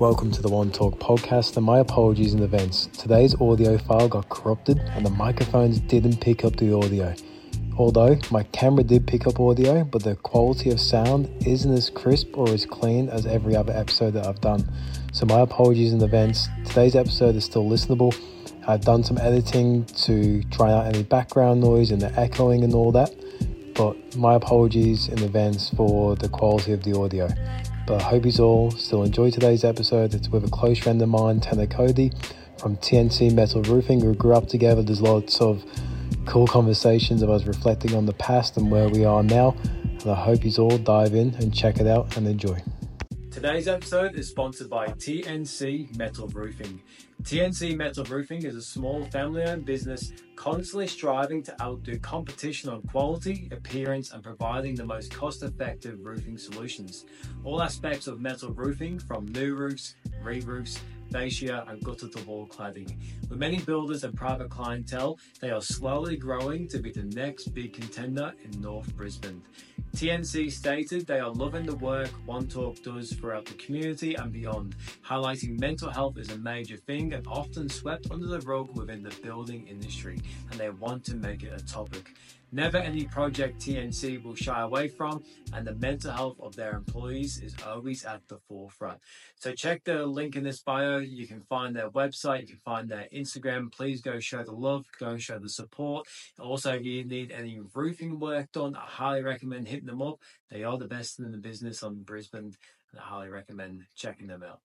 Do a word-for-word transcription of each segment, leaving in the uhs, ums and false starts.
welcome to the One Talk podcast, and my apologies in advance. Today's audio file got corrupted and the microphones didn't pick up the audio. Although my camera did pick up audio, but the quality of sound isn't as crisp or as clean as every other episode that I've done. So my apologies in advance. Today's episode is still listenable. I've done some editing to try out any background noise and the echoing and all that, but my apologies in advance for the quality of the audio. But I hope you all still enjoy today's episode. It's with a close friend of mine, Tanner Cody from T N C Metal Roofing. We grew up together. There's lots of cool conversations of us reflecting on the past and where we are now. And I hope you all dive in and check it out and enjoy. Today's episode is sponsored by T N C Metal Roofing. T N C Metal Roofing is a small family-owned business constantly striving to outdo competition on quality, appearance, and providing the most cost-effective roofing solutions. All aspects of metal roofing, from new roofs, re-roofs, fascia, and gutter-to-wall cladding. With many builders and private clientele, they are slowly growing to be the next big contender in North Brisbane. T N C stated they are loving the work One Talk does throughout the community and beyond, highlighting mental health is a major thing and often swept under the rug within the building industry, and they want to make it a topic. Never any project T N C will shy away from, and the mental health of their employees is always at the forefront. So check the link in this bio. You can find their website, you can find their Instagram. Please go show the love, go show the support. Also, if you need any roofing work done, I highly recommend hitting them up. They are the best in the business on Brisbane, and I highly recommend checking them out.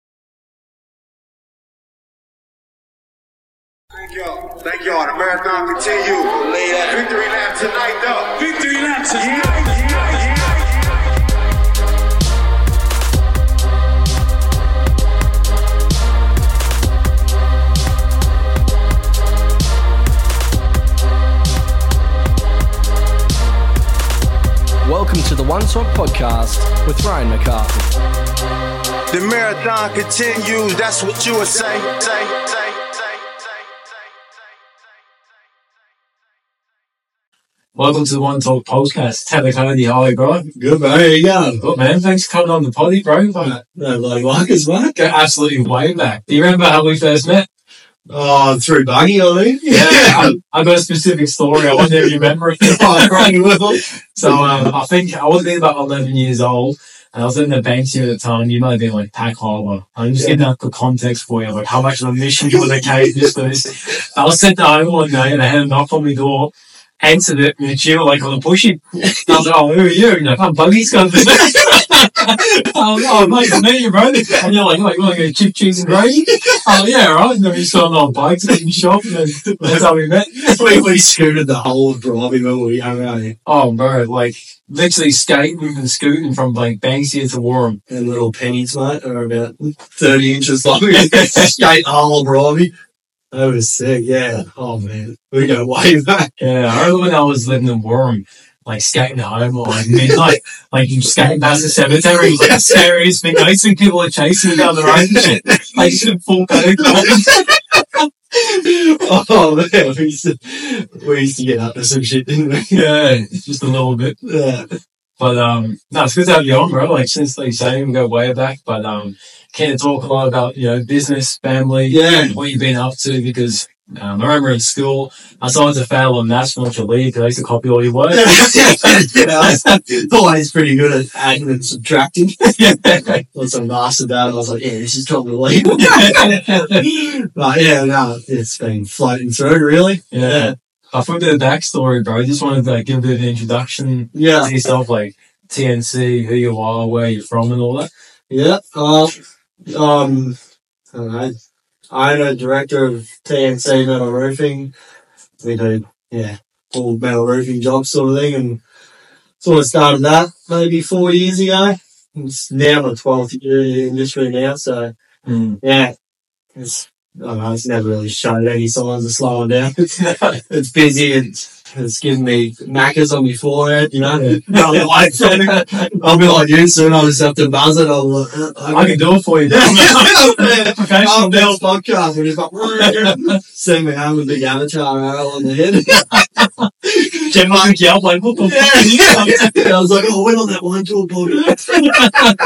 Thank y'all. Thank y'all. The marathon continue. Lay that victory lap tonight, though. Victory lap tonight. Yeah, yeah, yeah. Welcome to the One Talk podcast with Ryan McCarthy. The marathon continues. That's what you would say. Say, say. Welcome to the One Talk podcast. Tanner Cody, how are you, bro? Good, bro. How you going? Good, man. Thanks for coming on the potty, bro. Like, no bloody workers, mate. Go absolutely way back. Do you remember how we first met? Oh, through Bunny, I think. Yeah, I, I got a specific story. I wonder if you remember it. So, um, I think I was about eleven years old, and I was in the banks here at the time. You might have been like Pack Harbour. I'm just getting that for context for you, like how much of a mission you would have carried this to this. I was sent home one day, and I had a knock on my door. Answered it, and you were like on a pushy. I was like, oh, who are you? And you're like, I'm Buggy's coming. I was like, oh, mate, I met you, bro. And you're like, like, you want to go chip, cheese, and gravy? Oh, yeah, right. And then we saw on bikes in the shop, and then that's how we met. we, we scooted the whole of Bribey when we were young, aren't you? Oh, bro, like, literally skating and scooting from, like, Banksia to Warren. And little pennies, mate, are about thirty inches long. Skate the whole of Bribey. That was sick, yeah. Oh, man. We go way back. Yeah, I remember when I was living in Warren, like, skating home or, like, midnight, like, you skating past the cemetery, like, the scariest thing. I used to think people were chasing me down the road and shit. Like, you should full panic. Oh, man. We used, to, we used to get up to some shit, didn't we? Yeah, just a little bit. Yeah. But, um, no, it's good to have you on, bro. Like, since, like you say, we go way back, but, um, can talk a lot about, you know, business, family, yeah, what you've been up to, because um, I remember in school, I started to fail on maths and what you leave because I used to copy all your work. Yeah, I always pretty good at adding and subtracting. Once I mastered that, I was like, yeah, this is probably legal. But yeah, no, it's been floating through, really. Yeah. yeah. I thought a bit of backstory, bro. I just wanted to like, give a bit of an introduction yeah. to yourself, like T N C, who you are, where you're from, and all that. Yeah, uh, um, I don't know. I'm a director of T N C Metal Roofing. We do, yeah, all metal roofing jobs sort of thing, and sort of started that maybe four years ago. It's now my twelfth year in the industry now, so, mm. yeah, it's, I don't know, it's never really showed any signs of slowing down. It's, it's busy, it's, it's giving me knackers on my forehead, you know. Yeah. I'll, be like, I'll be like you soon, I'll just have to buzz it. I'll, uh, I, I can do it for you. I'll be on podcast and just like, send me home with a big avatar arrow on the head. Jen Mark, yeah, I'm like, what the fuck? Yeah, I was like, oh, we're on that one tour podcast.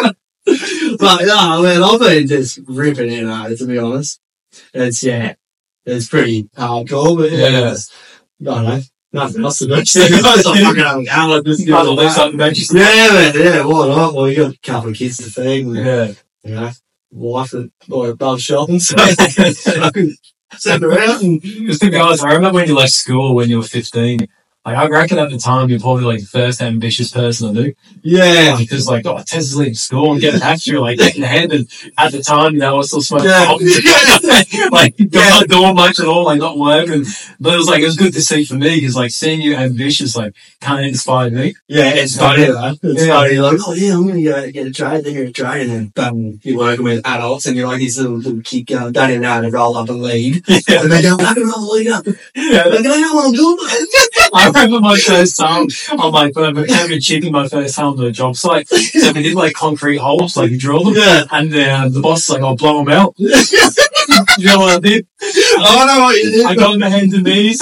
But no, man, I've been just ripping it out, to be honest. It's, yeah, it's pretty hardcore, but yeah, Yeah. it's- I don't know. Nothing else to do. So you guys are fucking having Alan just You gotta leave something back. Yeah, man, yeah, why not? Well, you got a couple of kids to feed, and, Yeah. you know, wife that like loves shopping, so I can send her out and Because to be honest, I remember when you left school when you were fifteen. Like, I reckon at the time you're probably like the first ambitious person I knew. yeah, Because like, oh, Tessa's leaving school and getting after like getting ahead. And at the time, you know, I was still smoking. Yeah. pot. Like, not doing much at all, like not working. But it was like, it was good to see for me because like seeing you ambitious, like, kind of inspired me. yeah, it's funny though. It's Yeah. funny. You're like, oh yeah, I'm gonna go get a trade, then you're a trade, and then bam, you're working with adults, and you're like this little, little kid going, don't even know how to roll up a lead, Yeah. and they go, I can roll the lead up. Yeah. Like, I don't know what I'm doing. I remember my first time, I'm like, when I became a chipping my first time to a job site. So we did like concrete holes, like you drill them. Yeah. And uh, the boss was like, I'll blow them out. You know what I did? I know what you did. I got on my hands and knees.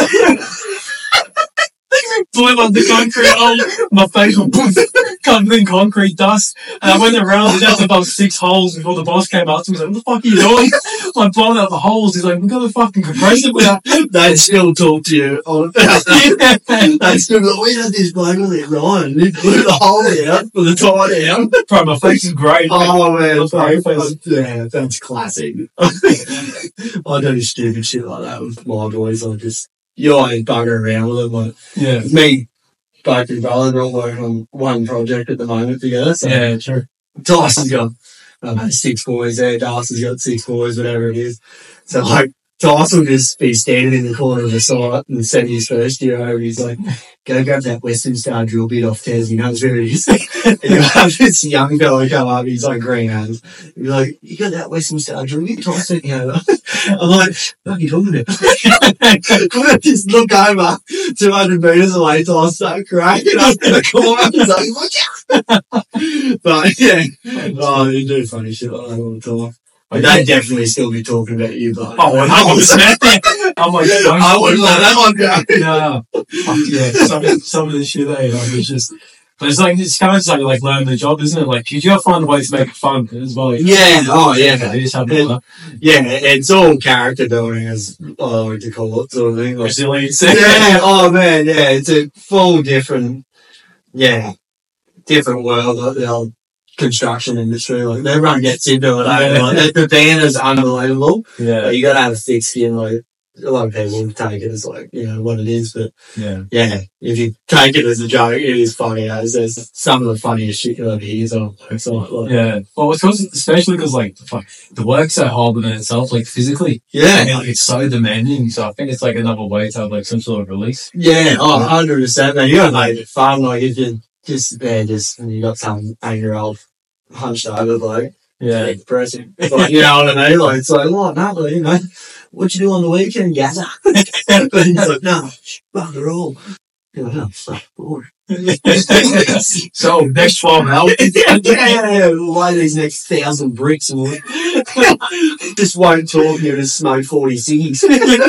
Blew up the concrete hole. My face was covered in concrete dust. And I went around and that's about six holes before the boss came out to me. He's like, what the fuck are you doing? I'm blowing out the holes. He's like, we got a fucking compressor with that. They still talk to you on They still go, we had this bloke with it, Ryan. He blew the hole out for the tie down. Bro, my face is great. Oh man, That's that's, very yeah, that's classic. I do stupid shit like that with my boys. I just, you know, I bugger around with them. Like, Yeah. me, both my brother, we're all working on one project at the moment together. So Yeah, sure. Tyson's got, I don't know, six boys there. Darcy's got six boys, whatever it is. So like, Tyson will just be standing in the corner of the site and send his first year over. He's like, go grab that Western Star drill bit off Tez. He knows where it is. And you have this young fellow come up. He's like green hands. He's like, you got that Western Star drill bit? Try sent you over. I'm like, what are you talking about? I just look over two hundred metres away. Tyson start cracking up in the corner. He's like, watch out. But yeah. Oh, you do funny shit like that all the time. Like, they'd definitely still be talking about you, but Oh, one hundred percent. I'm like, I wouldn't let that one go. No. Fuck yeah. Some, some of the shit, eh? Like, it's just, but it's like, it's kind of like, like learning the job, isn't it? Like, you gotta find a way to make it fun as well. Like, Yeah, oh yeah. you just have It- fun. Yeah, it's all character building, as I like to call it, sort of thing. Like, Resilience. yeah, oh man, yeah, it's a full different, yeah, different world, like the old construction industry. Like, everyone gets into it. eh? Yeah. Like, the, the band is unbelievable. Yeah. But you gotta have a thick skin. Like, a lot of people take it as like, you know, what it is, but Yeah. yeah, if you take it as a joke, it is funny. As there's some of the funniest shit you'll ever hear on website. Like, Yeah. Well, it's cause, especially because, like, fuck, the work's so hard within itself, like, physically. I yeah, mean, like, it's so demanding. So I think it's like another way to have, like, some sort of release. yeah, oh, one hundred percent, man. You gotta make it fun. Like, if you just, yeah, just, and you got some eight-year-old hunched over, like, Yeah. yeah, depressing. Like, you know what I mean? Like, it's like, oh, no, like, you know, what you do on the weekend, Gaza? But he's like, no, bugger all. You're like, oh, fuck, bored. So, next twelve hours. yeah, lay these next thousand bricks and just won't talk. You just smoke forty ciggies.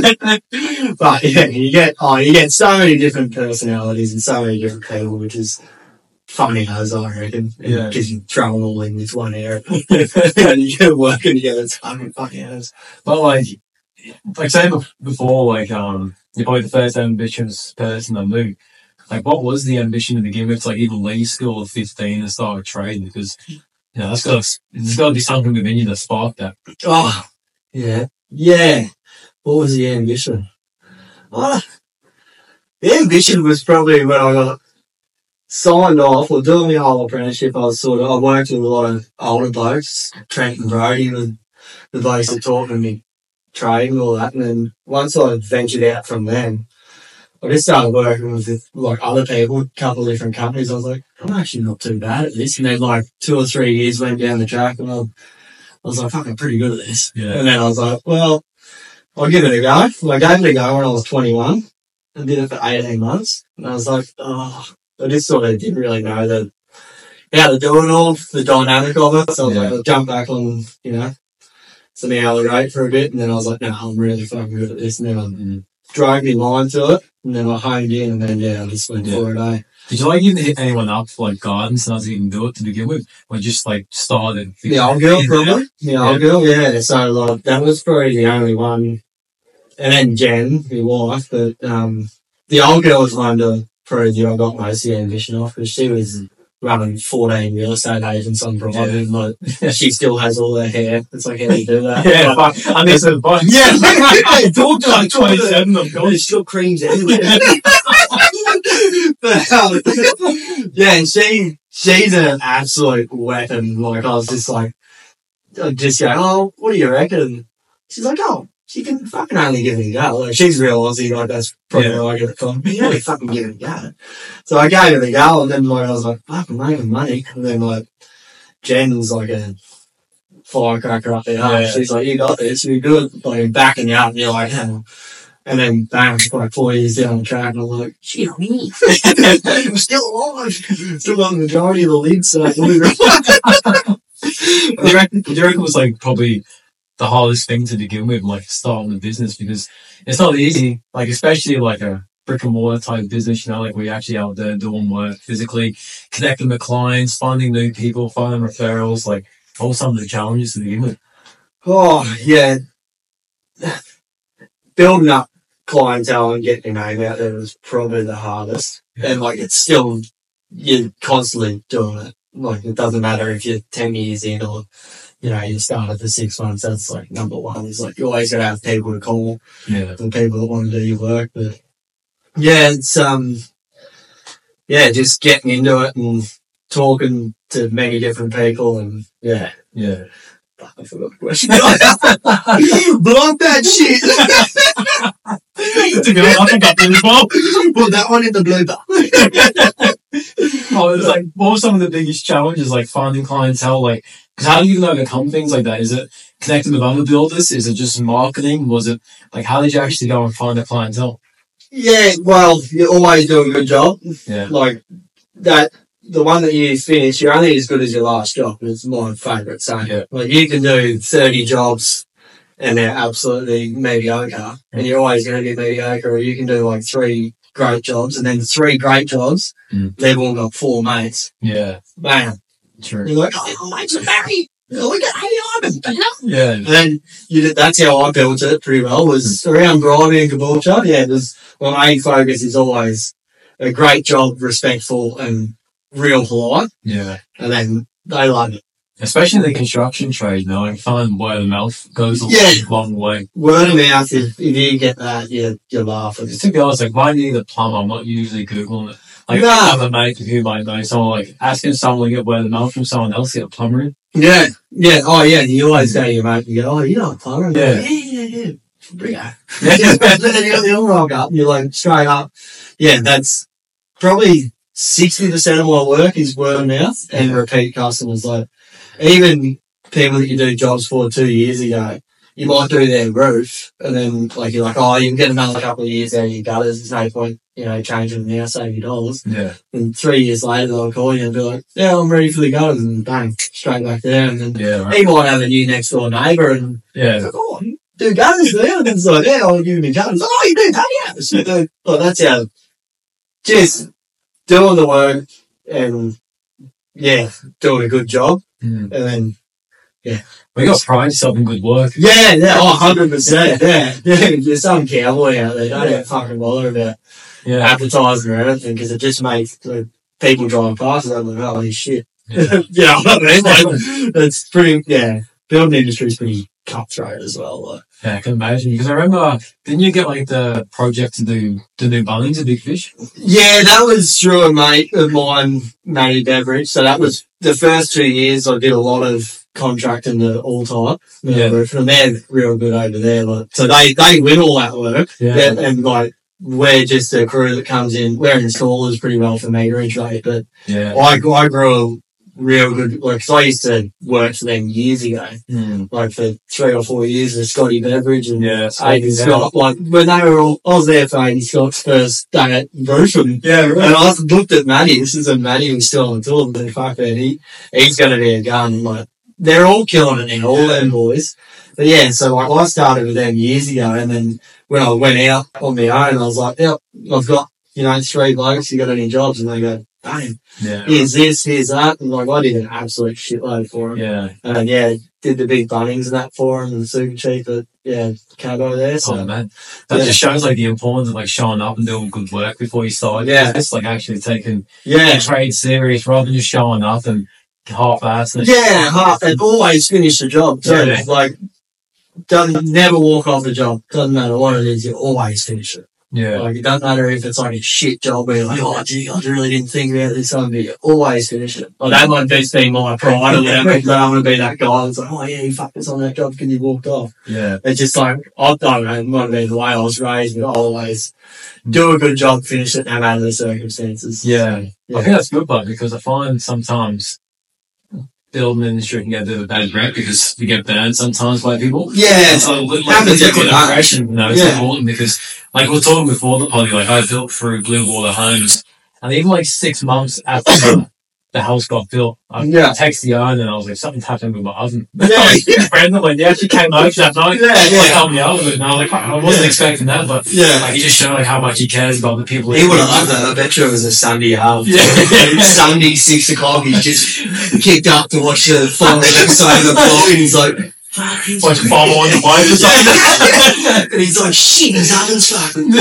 But yeah, you get oh, you get so many different personalities and so many different people, which is funny as I reckon. Yeah. Because you throw them all in with one area and you get working together. It's fucking fucking hours. But like, like saying bef- before, like, um, you're probably the first ambitious person I knew. Like, what was the ambition to begin with? To, like, either leave school at fifteen and start a trade? Because, you know, that's got there's got to be something within you that sparked that. Oh, yeah, yeah. What was the ambition? Oh, the ambition was probably when I got signed off or doing my whole apprenticeship. I was sort of, I worked with a lot of older blokes, Trent and Brody, and the blokes that taught me trade and all that. And then once I ventured out from them, I just started working with like other people, a couple of different companies. I was like, I'm actually not too bad at this. And then like two or three years went down the track and I, I was like, fuck, I'm pretty good at this. Yeah. And then I was like, well, I'll give it a go. I gave it a go when I was twenty-one. I did it for eighteen months. And I was like, oh, I just sort of didn't really know the, how to do it all, the dynamic of it. So I was Yeah. like, I'll jump back on, you know, some hourly rate for a bit. And then I was like, no, I'm really fucking good at this. And then I Mm-hmm. drove my mind to it. And then I honed in and then, yeah, I just went Yeah. for it, eh? Did you like even hit anyone up for like guidance and how to even do it to begin with? Or just like started? The old girl, probably. The old girl, yeah. So like that was probably the only one. And then Jen, my wife, but um, the old girl was one to prove you I got most of the ambition off because she was running fourteen real estate agents on private. And like, she still has all her hair. It's like, how do you do that? Yeah, like, fuck. I need some advice. Yeah, talk to her. Like twenty-seven of them. There's still creams everywhere. But, um, yeah, and she, she's an absolute weapon. Like, I was just like, I'd just go, oh, what do you reckon? She's like, oh, she can fucking only give it a go. Like, she's real Aussie, like, that's probably Yeah. where I get it from. You only fucking give it a go. So I gave it a go, and then, like, I was like, fuck, I'm making money. And then, like, Jen's like a firecracker up there. Yeah. She's like, you got this, you're good. Like, backing you up, and you're like, yeah. And then, bang, like, four years down the track, and I'm like, shit, on me. I'm still alive. Still got the majority of the lead, so I can do it. Do you reckon, do you reckon it was like probably the hardest thing to begin with, like starting a business, because it's not easy, like especially like a brick and mortar type business, you know, like we're actually out there doing work physically, connecting with clients, finding new people, finding referrals, like all some of the challenges to begin with. Oh, yeah. Building up clientele and getting your name out there was probably the hardest. Yeah. And like, it's still, you're constantly doing it. Like, it doesn't matter if you're ten years in or, you know, you started for six months. That's like number one. It's like, you always gotta have people to call Yeah. and people that want to do your work. But yeah, it's, um, yeah, just getting into it and talking to many different people and yeah. Yeah. I forgot the question. Block that shit. To be honest, I think I did as well. Put that one in the blooper. Oh, it's like, what were some of the biggest challenges, like finding clientele? Like, because how do you even overcome things like that? Is it connecting with other builders? Is it just marketing? Was it like, how did you actually go and find the clientele? Yeah, well, you always do a good job. Yeah. Like that, the one that you finish, you're only as good as your last job. It's my favourite saying. Yeah. Like you can do thirty jobs and they're absolutely mediocre, and you're always going to be mediocre. Or you can do like three great jobs, and then three great jobs, Mm. they've all got four mates. Yeah. Man, True. you're like, oh, my mates are married. Look at how Yeah. And then you did, that's how I built it pretty well, was around Brimey and Caboolture. Yeah, there's, my main focus is always a great job, respectful and real polite. Yeah. And then they love it. Especially in the construction trade, though, I find word of mouth goes a Yeah. long way. Word of mouth, if, if you get that, you, you're laughing. Because to be honest, like, if I need a plumber, I'm not usually Googling it. Like, No. I have a mate who might know someone, like, asking someone to get word of mouth from someone else to get a plumber in. Yeah, yeah, oh yeah, you always go to your mate and you go, oh, you know a plumber? And Yeah. you're like, yeah, yeah, yeah. Bring it. And then you got the other rock up, and you're like, straight up. Yeah, that's probably sixty percent of my work is word of mouth and repeat customers. Like, even people that you do jobs for two years ago, you might do their roof, and then, like, you're like, oh, you can get another couple of years out of your gutters. There's no point, you know, changing them now, save your dollars. Yeah. And three years later, they'll call you and be like, yeah, I'm ready for the gutters, and bang, straight back there. And then Yeah, right. he might have a new next door neighbour, and Yeah. like, oh, you do gutters there? And it's like, yeah, I'll give me gutters. Oh, you do patios? So, do- well, that's how, just doing the work and, yeah, doing a good job. Mm. And then, But you got to pride yourself in good work. yeah, yeah, oh, one hundred percent, yeah. Yeah, there's some cowboy out there, don't even fucking bother about Yeah. advertising or anything, because it just makes the people driving past it like, holy shit. Yeah. Yeah, I mean, like, it's pretty, yeah, building industry is pretty cutthroat as well. Like. Yeah, I can imagine. Because I remember, didn't you get like the project to do the new Bunnings, a Big Fish? Yeah, that was through a mate of mine, Matty Beveridge. So that was the first two years I did a lot of contracting to all time. Yeah. And they're real good over there. Like, so they, they win all that work. Yeah. And, and like, we're just a crew that comes in. We're installers pretty well for meterage rate, but Yeah. I, I grew a real good, like, 'cause I used to work for them years ago, Mm. like for three or four years with Scotty Beveridge and Yeah. Aidy Scott. Like, when they were all, I was there for Aidy Scott's first day at Brusham. Yeah, And I looked at Matty, this is when Matty was still on tour, and fuck man, he, he's gonna be a gun. Like, they're all killing it now, all them boys. But yeah, so like, I started with them years ago, and then when I went out on my own, I was like, yep, I've got you know, three blokes, you got any jobs? And they go, damn, Yeah. here's this, here's that. And like, I did an absolute shitload for him. Yeah. And yeah, did the big Bunnings and that for him and super cheap at, yeah, Cabo there. So, Oh man, that yeah. just shows like the importance of like showing up and doing good work before you start. Yeah. It's like actually taking yeah. the trade serious rather than just showing up and half-assed. Yeah, half, and always finish the job too. Yeah. Like, doesn't, never walk off the job. Doesn't matter what it is, you always finish it. Yeah. Like, it doesn't matter if it's like a shit job where you're like, oh, gee, I really didn't think about this one, but you always finish it. Like, that might be being my pride or whatever, but I want to be that guy that's like, oh, yeah, you fucked us on that job because you walked off. Yeah. It's just like, I don't know, it might have been the way I was raised, but I always do a good job, finish it, no matter the circumstances. Yeah. Yeah. I think that's good, but because I find sometimes building industry can get a bit of a bad rep because you get burned sometimes by people. Yeah, So, like, happens like, every good day. impression, you know, it's Yeah. important because, like we were talking before the party, like I built through Blue Water Homes, and even like six months after the house got built, I Yeah. texted the owner and I was like, something's happened with my oven. Yeah. Randomly, they actually came over that night, Yeah, yeah. like helped me out with it, and I was like, I wasn't Yeah. expecting that, but Yeah. like, he just showed like how much he cares about the people. He would have loved that. I bet you it was a Sunday half. Yeah. Sunday, six o'clock, he just kicked up to watch the final episode of the vlog, and he's like, Like bomb on the wife or something. and he's like, shit, his oven's fucking.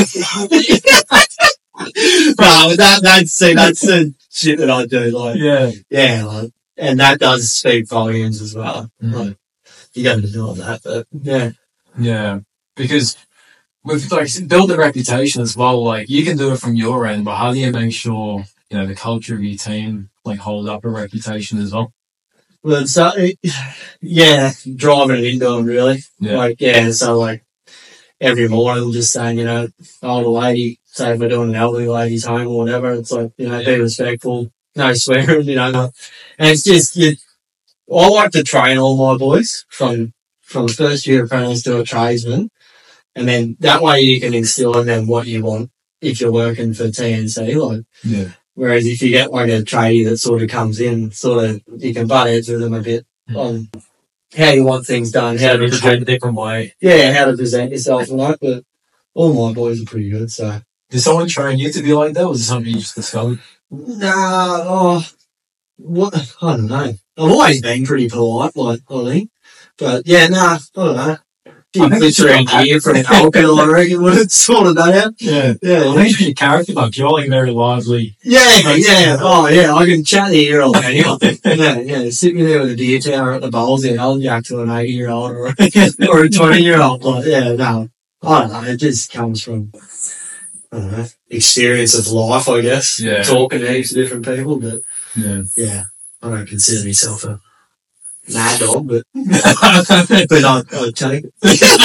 Bro, that, that's, see, that's the shit that I do. Like, Yeah. yeah, like, and that does speak volumes as well. Mhm. Like, you got to do all that, but yeah. Yeah, because with like build a reputation as well. Like you can do it from your end, but how do you make sure you know the culture of your team like hold up a reputation as well? Well, so, it, yeah, driving it into them, really. Yeah. Like, yeah, so like, every morning we'll just say, you know, older lady, say if we're doing an elderly lady's home or whatever, it's like, you know, be respectful, no swearing, you know. And it's just, you, I like to train all my boys from, from the first year apprentice to a tradesman. And then that way you can instill in them what you want if you're working for T N C, like. Yeah. Whereas if you get like a tradie that sort of comes in, sort of, you can butt heads with them a bit on how you want things done, how to Present present, a different way. yeah, how to present yourself and that. But all my boys are pretty good, so. Did someone train you to be like that, or was it something you just discovered? Nah, oh, what, I don't know. I've always been pretty polite, like, I think. But yeah, nah, I don't know. I think it's Literally around a year from alcohol, I reckon, would have sorted that out. Yeah. Yeah. I think your character, like you're like very lively. Yeah, yeah. Oh, yeah. I can chat to the year old anyway. yeah, yeah. Sitting there with a beer tower at the bowls and I'll jack to an eighty year old or, or a twenty year old. Like, yeah, no. I don't know. It just comes from, I don't know, experience of life, I guess. Yeah. Talking to heaps of different people. But Yeah. yeah, I don't consider myself a mad dog, but, but I, I take it.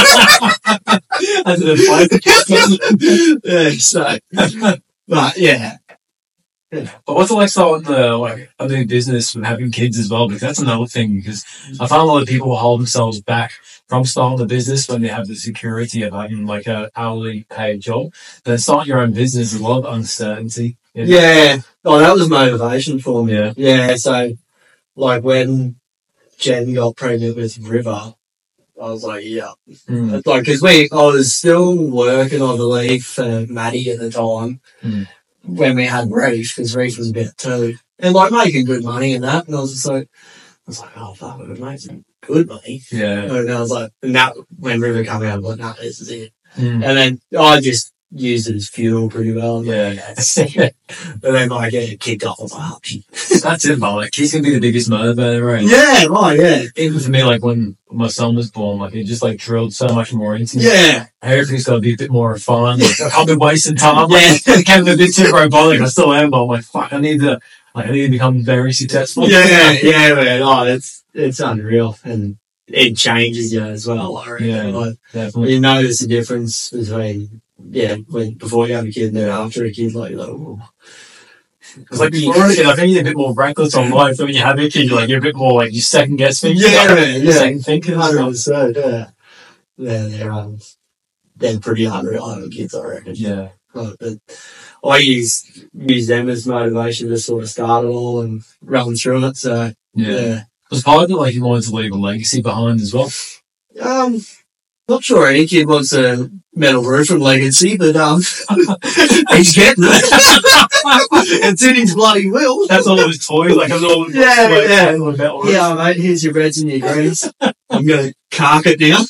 As an advice. Yeah, so, but yeah. But what's it like starting the like a new business with having kids as well? Because that's another thing. Because I find a lot of people hold themselves back from starting the business when they have the security of having like a hourly paid job. Then starting your own business is a lot of uncertainty. you know? Yeah. Oh, that was motivation for me. Yeah. Yeah. So, like when Jen got pregnant with River, I was like, yeah. Mm. It's like, cause we, I was still working, I believe, for Maddie at the time Mm. when we had Reef, cause Reef was about two. And like making good money and that. And I was just like, I was like, oh fuck, we're making good money. Yeah. And I was like, and that, when River came out, I was like, nah, this is it. Mm. And then I just used it as fuel pretty well. Yeah. And then like, yeah, it kicked off. I was like, oh, shit. That's it, man. Like, he's gonna be the biggest motivator, right? Yeah, right, yeah. Even for me, like when my son was born, like it just like drilled so much more into me. Yeah. Everything's got to be a bit more fun. Like, I can't be wasting time. Yeah. Like, it became a bit too robotic. I still am, but I'm like, fuck, I need to, like, I need to become very successful. Yeah, yeah, man. Oh, it's, it's unreal. And it changes you as well. I reckon. Yeah. Like, Definitely. you notice the difference between, yeah, when, before you have a kid and then after a kid, like, you're like, ooh. Because like before a kid, I think you're a bit more reckless on life. When you have a kid, you're like, you're a bit more like, you second guess things. Yeah, you know? man, yeah. Second thinking. one hundred percent, yeah. Yeah, they're, um, they're pretty unreal having kids, I reckon. Yeah. Like, but I use, use them as motivation to sort of start it all and run through it, so, Yeah. yeah. Was part of it like you wanted to leave a legacy behind as well? Um, Not sure any kid wants a metal roofing legacy, but um, he's getting it. It's in his bloody will. That's all his toys. Like, all Yeah, like, yeah. like metal roofs. Yeah, mate, here's your reds and your greens. I'm going to cark it down.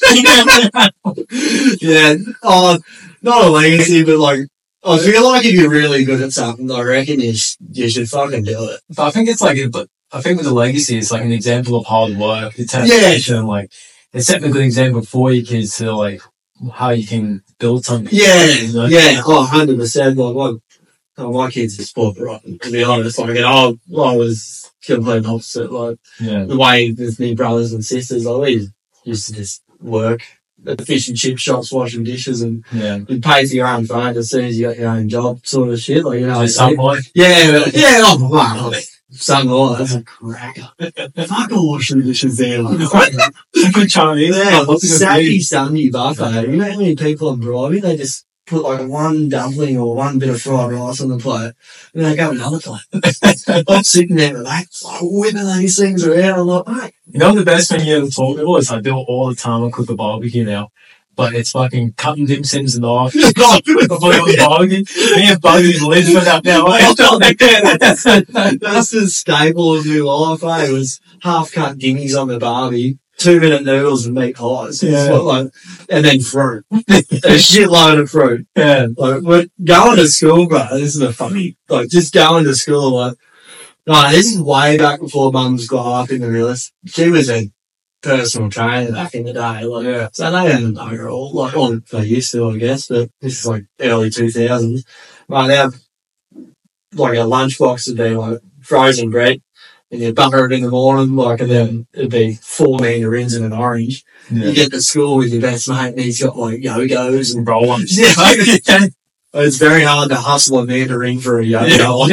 Yeah. Oh, not a legacy, but like, I feel like if you're really good at something, I reckon you, sh- you should fucking do it. But I think it's like, but I think with the legacy, it's like an example of hard work, determination, and like, it's setting a good example for your kids to like how you can build something. Yeah, You know? yeah, oh, one hundred percent. Like, my, oh, my kids are sport rotten, to be honest. Like, and I, I was complete opposite. Like, Yeah. the way with me brothers and sisters, like, we used to just work at the fish and chip shops, washing dishes, and Yeah. you pay for your own phone as soon as you got your own job, sort of shit. Like, you know, At some point. yeah, yeah, oh, wow. Something like that's a cracker. Fuck all washing dishes there. Like, Good Chinese. yeah, Lots of good Saturday, food. Sunday buffet. You know how many people I'm driving? They just put like one dumpling or one bit of fried rice on the plate, and they go another plate. I'm sitting there with that, like, whipping these things around. I'm like, mate. You know the best thing you ever told me was I do it all the time. I cook a barbecue now. But it's fucking cutting dim sims and off. Before it was barbecue. Me and Buggy's lids went up now. that's, that's the staple of my life, eh? It was half cut gimmies on the barbie, two minute noodles and meat pies. Yeah. Like, and then fruit. A shitload of fruit. Yeah. Like, we're going to school, bro. This is a funny, like, just going to school, like, no, this is way back before Mum's got up in the realist. She was a personal trainer back in the day. Like, Yeah. so they didn't know her all, like, well, they used to, I guess, but this is like early two thousands. Right now, like, a lunchbox would be like frozen bread, and you butter it in the morning, like, and then it'd be four mandarins and an orange. Yeah. You get to school with your best mate, and he's got like yo-gos and Roll on. yeah. It's very hard to hustle a mandarin for a yo-yo.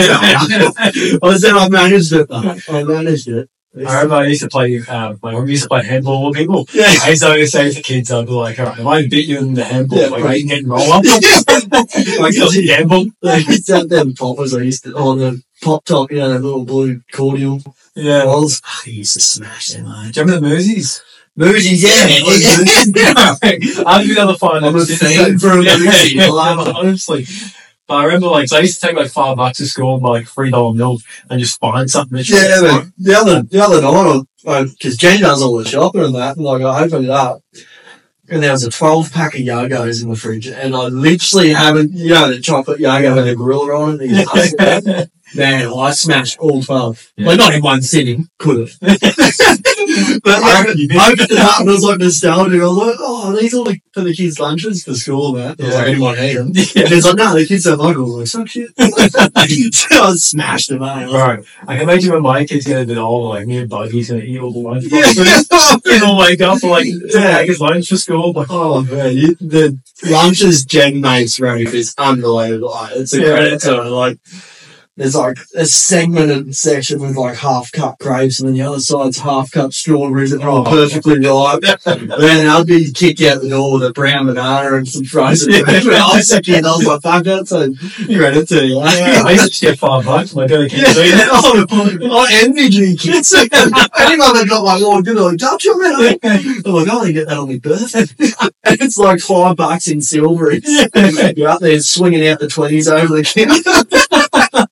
I said I managed it, though. I managed it. I remember I used to play, um, my mum used to play handball with people. Yeah. I used to always say to kids, I'd be like, alright, if I beat you in the handball, Yeah, like, right. I can get roll up. Like, it's a gamble. They used to have them poppers. I used to, on the pop top, you know, the little blue cordial Yeah. balls. I used to smash them, mate. Do you remember the movies? Movies, yeah. I'd be able to find I'm a fiend for a movie. I love it. Honestly. But I remember, like, so I used to take like five bucks to school and buy like three dollar milk and just find something. That Yeah, but the other, the other night, because Jen does all the shopping and that, and like, I opened it up, and there was a twelve pack of Yogos in the fridge, and I literally haven't, you know, the chocolate Yogo with a gorilla on it. You know, man, I smashed all twelve. Yeah. Like, not in one sitting, could have. But I I reckon you did. opened it up and I was like nostalgic. I was like, oh, these are like for the kids' lunches for school, man. I was Yeah. like, anyone eat them? Yeah. And it's like, no, the kids don't like them. I was like, suck shit. So I smashed them, mate. Right. I can imagine when my kids get a bit older, like me and Buggy's gonna eat all the lunch Yeah. boxes. And I'll wake up for like, Yeah. take his lunch for school. Like, Oh man, you, the lunches Jen makes Rafe is unbelievable. Like, it's a Yeah. credit to her. Like, there's like a segmented section with like half cut grapes, and then the other side's half cut strawberries that are all Oh. perfectly ripe. And then I'd be kicked out the door with a brown banana and some frozen Yeah. fruit. When I was a kid, I was like, fuck, that's a credit to you. yeah, I used to get five bucks. My dad Yeah, can't do that. oh, I envied you kids. Anyone that got like, oh, good, like, touch your man. I'm like, I only get that on my birthday. And it's like five bucks in silver. It's, you're up there swinging out the twenties over the counter.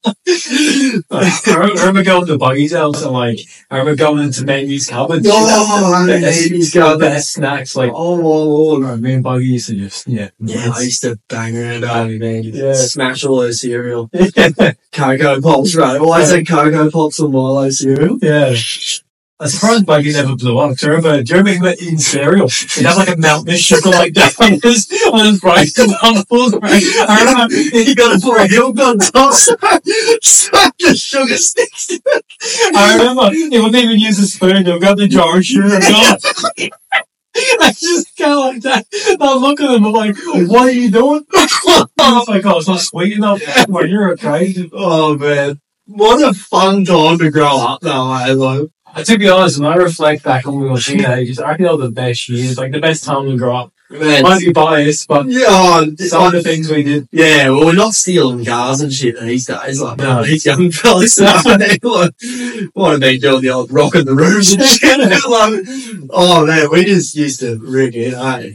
I remember going to Buggy's house and like, I remember going into Mandy's cupboard. Oh, Mandy's cupboard. Best snacks. Like, Oh, my lord. oh, me and Buggy used to just, yeah. Yeah, I used to bang around over man. Yeah. Smash all those cereal. Cocoa Pops, right? Always had Cocoa Pops or Milo cereal. Yeah. I'm surprised Buggy never blew up. Do you remember, do you remember he eating cereal? He'd have like a mountain of sugar like that on his, on his rice bubbles, right? I remember, You gotta pour a milk on top, so, so the sugar sticks to it. I remember he wouldn't even use a spoon. He'll grab the jar of sugar and go. I just go like that. I look at him, I'm like, what are you doing? Oh my god, it's not sweet enough. Well, you're okay. Oh man. What a fun time to grow up though, eh? Like, Uh, to be honest, when I reflect back on when we were teenagers, I reckon they were the best years, like the best time to grow up. man. Might be biased, but Yeah, oh, some of the things we did. yeah, well, we're not stealing cars and shit these days. Like, No. these young fellas, like, what have been doing the old rocking the rooms and shit? Like, oh man, we just used to rig it, eh?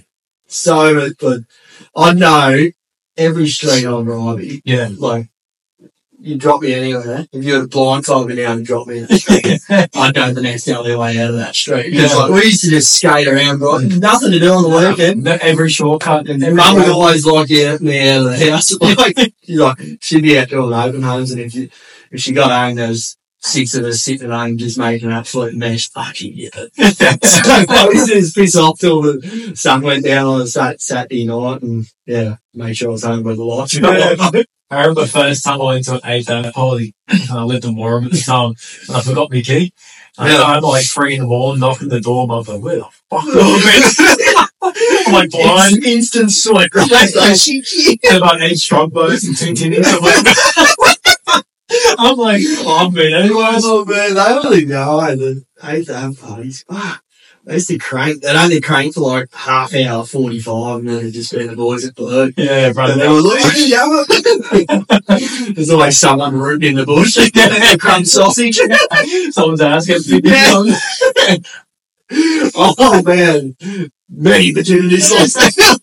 so much, but I know every street on Ribey, Yeah. like, you drop me anywhere. If you had a blindside me down and drop me in the street, I know the next alleyway out of that street. Yeah. Like, we used to just skate around, bro. Nothing to do on the weekend. No, every shortcut and every Mum would always like get me out of the house. Like, she's like, she'd be out doing open homes, and if you, if she got home, there was six of us sitting at home just making an absolute mess. Fucking yeah. So I used to just piss off till the sun went down on a sat- Saturday night, and yeah, make sure I was home by the lights. Yeah. I remember the first time I went to an eight-day party, and I lived in Warren at the time, and I forgot my key. And Yeah. I'm like three in the morning, knocking the door, and I was like, where the fuck am I? I'm like blind. It's instant sweat, right? Like, she, And about eight strong boats and two tinnies. I'm like, I'm like, oh, I've been anywhere. Oh man, they only know the eight day parties. Fuck. They used to crank, they'd only crank for like half hour, forty-five, and then it'd just be the boys at Blue. Yeah, brother. And they were like, there's always someone rooting in the bush. Crunch sausage. Someone's ass gets big. Yeah. Oh man, many opportunities lost.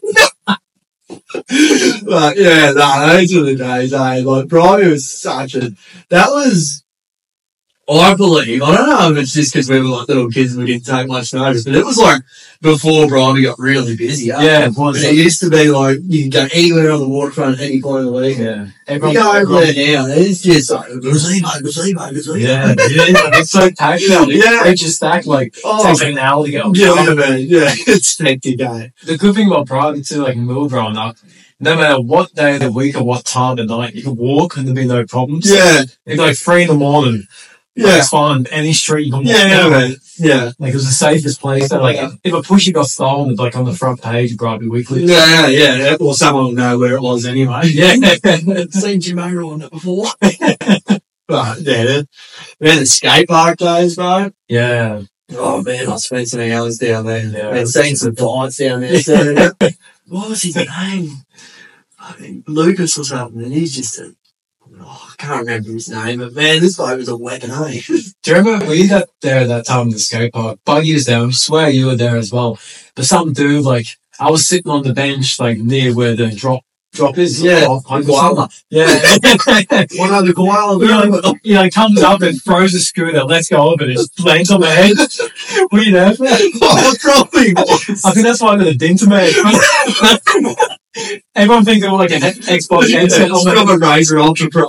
But yeah, no, those were the days, eh? Like, Brimey was such a, that was, I believe, I don't know if it's just because we were like little kids and we didn't take much notice, but it was like before Brimey got really busy. Eh? Yeah, it was. And it used to be like, you can go anywhere on the waterfront at any point of the week. Yeah. You Everyone, go over there now, it's just like, gazebo, gazebo, gazebo. yeah, yeah, it's so tacky now. Yeah. It's just stacked like, Oh. takes like an hour to get up. Yeah, yeah, man. Yeah, it's hectic, eh? The good thing about Brighton too, like in Mill growing up, no matter what day of the week or what time of night, you can walk and there'll be no problems. Yeah, It's like three in the morning. Like, yeah. it's fine. Any street you can walk Yeah, yeah, down. man. Yeah. Like it was the safest place. So, like if, if a pushy got stolen, it's like on the front page of Brighton Weekly. Yeah, yeah, yeah. Well, someone will know where it was anyway. Yeah. Seen Jim O'Rourke on it before. But, yeah, the, man, the skate park days, bro. Yeah. Oh, man, I spent some hours down there. Yeah. And seen some fights down there. So, what was his name? I think Lucas or something. And he's just a, oh, I can't remember his name, but man, this guy was a weapon, eh? Do you remember we got there that time in the skate park? Buggy was there. I swear you were there as well. But some dude, like, I was sitting on the bench, like, near where the drop drop is. Yeah, Oh, the koala. Yeah. One of the koala. You know, you know, comes up and throws the scooter, lets go of it, and just lands on my head. What are you there for? What's wrong with you, boys? I think that's why I got a ding to me. Everyone thinks I'm like an Xbox headset on I'm my a Razer Ultra Pro.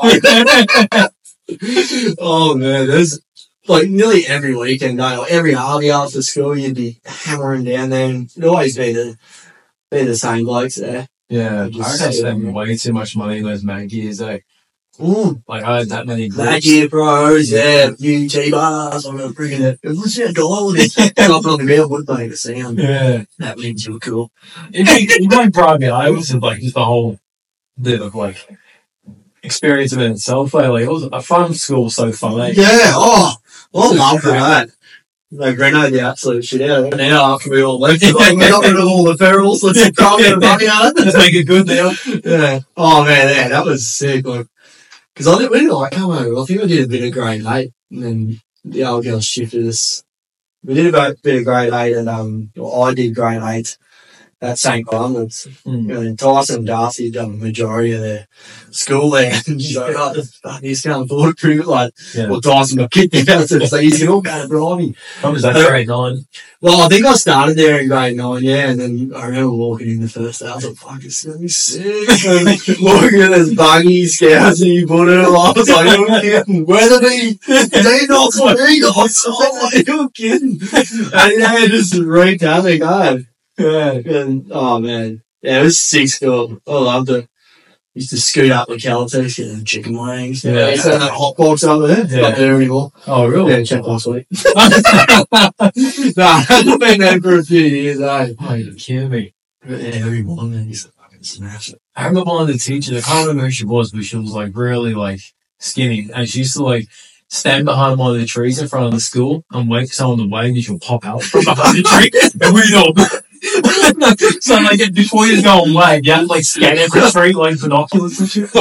Oh man, there's like nearly every weekend, no, like every hobby after school, you'd be hammering down there, and it'd always be the be the same blokes there. Yeah, I Just reckon I sit spent there. way too much money in those Mag Gears, eh? Mm. Like, I had that many Mad groups. Gear Pros, yeah, new T-bars, I'm gonna bring it. It was yeah, quality. Dropping on the ground would make a sound. Yeah. That means you were cool. It might, it might bribe me. I was like, just the whole bit of, like, experience of it itself. Like, it was, I found school so fun, eh? Yeah, oh, I love that. Like, Reno, the absolute shit out of it. Now, after we all left, like, we got rid of all the ferals, let's go get a money out of it. Let's make it good now. Yeah. Oh, man, yeah, that was sick. Like, because I did, we didn't like come over. I think I did a bit of grade eight, and then the old girls shifted us. We did a bit of grade eight, and um, well, I did grade eight at Saint Clements. Mm. And then Tyson and Darcy had done the majority of their school there. And she's like, oh, fuck, he's can't afford it pretty like, Yeah. well, Tyson got kicked out, so it's like, he's all going to Brimey. When was that, Uh, grade nine? Well, I think I started there in grade nine, yeah, and then I remember walking in the first day, I was like, fuck, it's gonna be sick. And walking in this buggy, scouts, and you put it on, I was like, you're kidding. Weatherby, they not for me, dogs. I'm like, you're kidding. And yeah, just wreaked havoc, eh? Yeah. And, oh man, yeah, it was sick school. I loved it. Used to scoot up the Caltex, get them chicken wings. Yeah. Used to have that hot box over there. It's Yeah. not there anymore. Oh, really? Yeah, check last week. No, I haven't been there for a few years, eh? Oh, you're kidding me. But yeah, every morning I used to fucking smash it. I remember one of the teachers, I can't remember who she was, but she was like really like skinny. And she used to like stand behind one of the trees in front of the school and wait for someone to wave and she'll pop out from behind the tree and read up. So like before you go away, you have to like scan every street like binoculars and shit.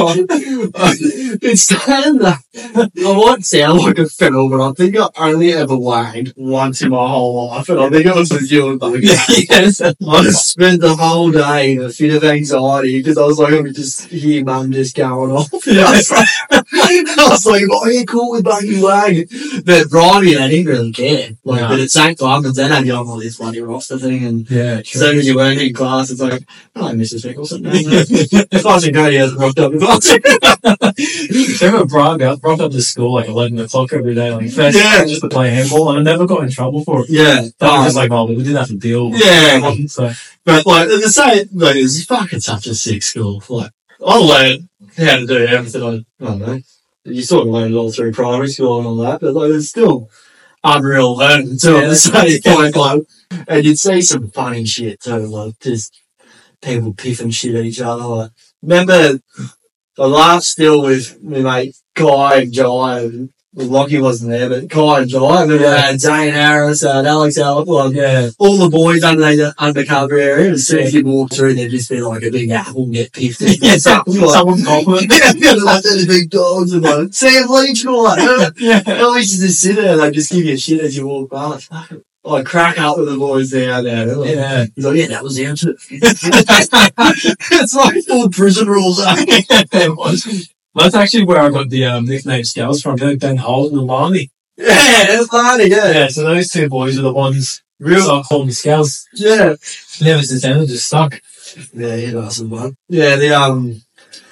It's kind of, I won't sound like a fiddle, but I think I only ever whacked once in my whole life, and I think it was with you and Buggy. Yes. I spent the whole day in a fit of anxiety because I was like, I could just hear Mum just going off. Yeah. I was like, I was like, oh, yeah, cool with Buggy Wag. But Bridie, I didn't really care. Like, No. but at the same time, because then I'd be on all this bloody roster thing, and Yeah, as soon as you weren't in class, it's like, oh, Missus Nicholson. Sergeant Cody hasn't rocked up in class. remember Brian, I brought up to school like eleven o'clock every day, like first Yeah. just to play handball, and I never got in trouble for it. Yeah. That was Oh, just like, oh, we didn't have to deal with Yeah. it. So, But like the same, like it's fucking such a sick school. Like I learned how to do everything. I, I don't know. You sort of learn it all through primary school and all that, but like it's still unreal learning too. Yeah. At the same time, like, and you'd see some funny shit too, like just people piffing shit at each other. Like remember, I laughed still with my mate Kai and Jai. And, well, Lockie wasn't there, but Kai and Jai. I remember Yeah. uh, Zane Harris and Alex Allen. yeah. All the boys under the undercover area, as soon as you walk through, there'd just be like a big apple get piffed. Yeah, Something like, someone's compliment. yeah, like the big dogs and like, Sam Leach and all that. Yeah. At least you just sit there and they just give you a shit as you walk past. Fucking, like, crack up with the boys down there. They're like, Yeah. He's like, yeah, that was the answer. It's like full prison rules. Eh? It was. That's actually where I got the um, nickname Scouts from, you know, Ben Holden and Larney. Yeah, it's funny, yeah. Yeah, so those two boys are the ones who Real, started calling me Scouts. yeah. Never since then, it just stuck. Yeah, yeah, that's the one. Yeah, the, um,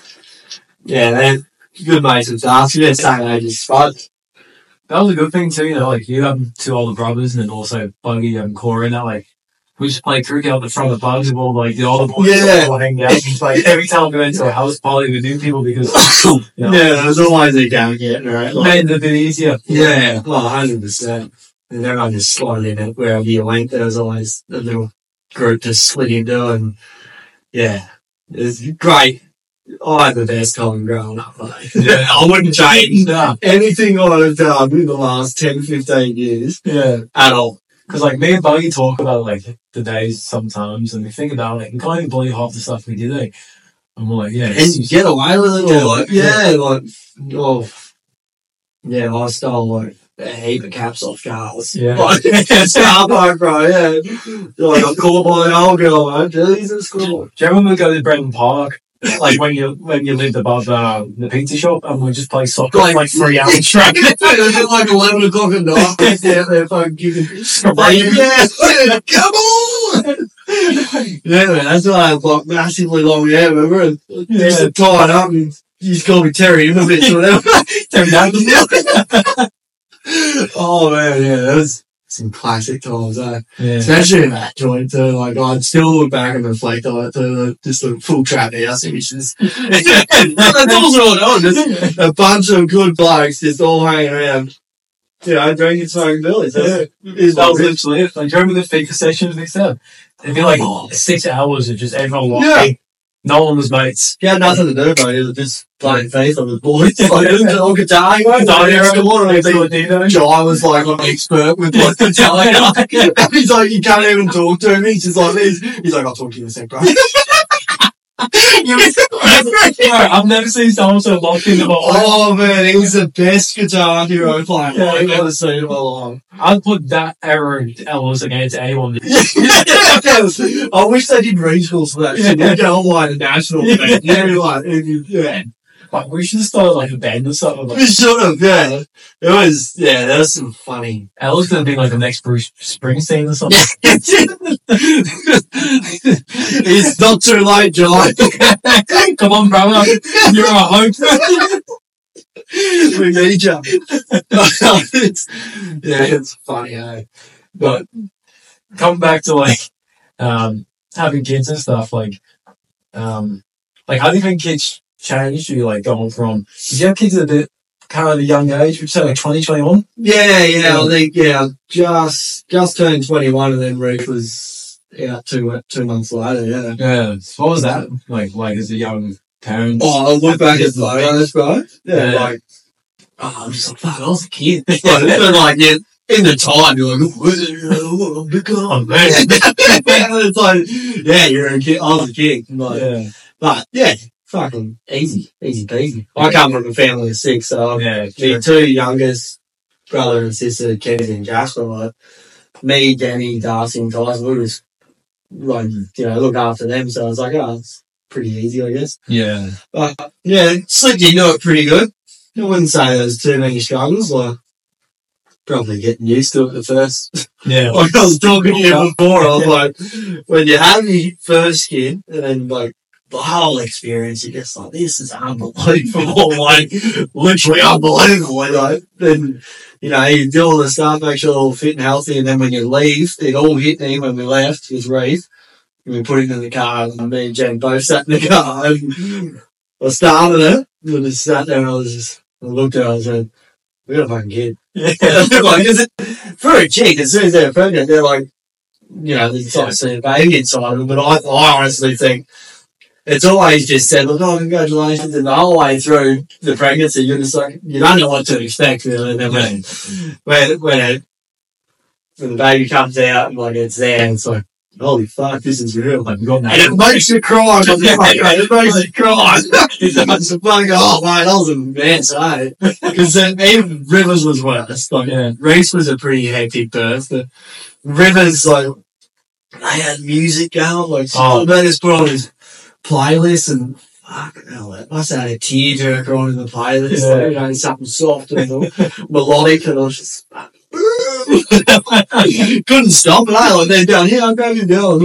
yeah, they're good mates with Darcy. They're same age as Spud. That was a good thing too, you know, like you have two older brothers and then also Buggy and Corey and that, like, we just played cricket out the front of the bugs with all like the older boys Yeah. all hanging out. It's like every time we went to a house party with new people because you know, Yeah, there's always a game getting right. Like, made it a bit easier. yeah, well, one hundred percent. And everyone just slotted in it wherever you went. There was always a little group to split into, and yeah, it was great. I had the best time growing up. Like. Yeah. I wouldn't change Nah. anything I've done in the last ten, fifteen years Yeah. at all. Because like me and Buggy talk about like the days sometimes and we think about like, we can't even believe half the stuff we did like. And we're like, yeah. And it's you just- get away with it. Get Or like, away- yeah, like, oh, yeah, I stole like a heap of caps off Charles. Yeah. Like, Starbuck, bro, yeah. Like, I got caught by an old girl, man. Jesus Christ. Do you remember we go to Brenton Park? Like when you when you lived above uh, the pizza shop and we just play soccer for Like- like three hours straight. It was at like eleven o'clock at night. Yeah, they're fucking giving. Screaming. Yeah, come on! Yeah, man, that's why I have like massively long hair, remember? And I used to tie it up and you used to call me Terry Imovich or whatever. Terry Douglas. Oh man, yeah, that was some classic times, eh? Yeah. Especially in that joint too, like I'd still look back and reflect on it too, like, just a full trap house images. That's also what I was, just a bunch of good blokes just all hanging around, you know, drinking smoking billies. Yeah. That's, That was literally it. Like, do you remember the fika sessions we said? It'd be like six hours of just everyone walking. Yeah. No one was mates. he had nothing to do, bro. He was just playing faith on the boys. Like, it was all guitar. He went Guitar down hero. next door and Next I door think Dino. Jai was like an expert with like Metallica. And he's like, you can't even talk to me. He's just like this. He's like, I'll talk to you in a sec, bro. Bro, I've never seen someone so locked into my life. Oh man, he was the best guitar hero player Yeah, I've yeah. ever seen in my life. I'd put that era of Ellis against anyone. I wish they did regionals for that shit. They'd go all the way to national. Yeah. Yeah, like, yeah. Like, we should have started like a band or something. We Like, should have, yeah. It was, yeah, that was some funny. Ellis gonna be like the next Bruce Springsteen or something. It's not too late, July. Come on, brother. You're a hope. We need you. It's, yeah, it's funny, eh? But come back to like um having kids and stuff, like um like how do you think kids changed you, like going from did you have kids at a bit kind of a young age, would you say like twenty, twenty-one? Yeah, yeah, I think, yeah, just, just turned twenty-one and then Reef was out two, two months later, yeah. Yeah. So what was that like like as a young parent? Oh, I look back at photos, bro. Yeah, Yeah. like, oh, I'm just like, fuck, I was a kid. Like, but like, yeah, in the time, you're like, oh, become man. It's like, yeah, you're a kid. I was a kid. Like, Yeah. But yeah, fucking easy, easy peasy. I come from a family of six, so Yeah. the True. two youngest, brother and sister, Kennedy and Jasper, like me, Danny, Darcy, and Tyson, we just like you know look after them. So I was like, oh, it's pretty easy, I guess. Yeah. But yeah, slipped into it pretty good. I wouldn't say there's too many struggles. Like probably getting used to it at first. Yeah. Like I was talking to you before, I was like, when you have your first kid and then like the whole experience, you're just like, this is unbelievable, like literally unbelievable. Like then, you know, you do all the stuff, make sure they're all fit and healthy, and then when you leave, it all hit me when we left with Reeve. And we put him in the car, and me and Jen both sat in the car, and I started it, and I just sat there and I was just, I looked at her and I said, we got a fucking kid. Yeah. Like, is it, for a chick, as soon as they're pregnant, they're like, you know, they start seeing a baby inside them. But I, I honestly think it's always just said, look, oh, congratulations. And the whole way through the pregnancy, you're just like, you don't know what to expect, really. And then when, when, when, it, when the baby comes out and like it's there, it's like, holy fuck, this is real. Like, and it makes you cry. It makes you cry. It's a fucking, oh, mate, that was a man say. Because even Rivers was worse. Like, Yeah. Reese was a pretty hectic birth. But Rivers, like, they had music going. Like, Oh. they just put on his playlist and fucking hell, that must have had a tearjerker on in the playlist. Yeah. Like, you know, something soft and melodic, and I was just couldn't stop it. I like they're down here. I'm going down.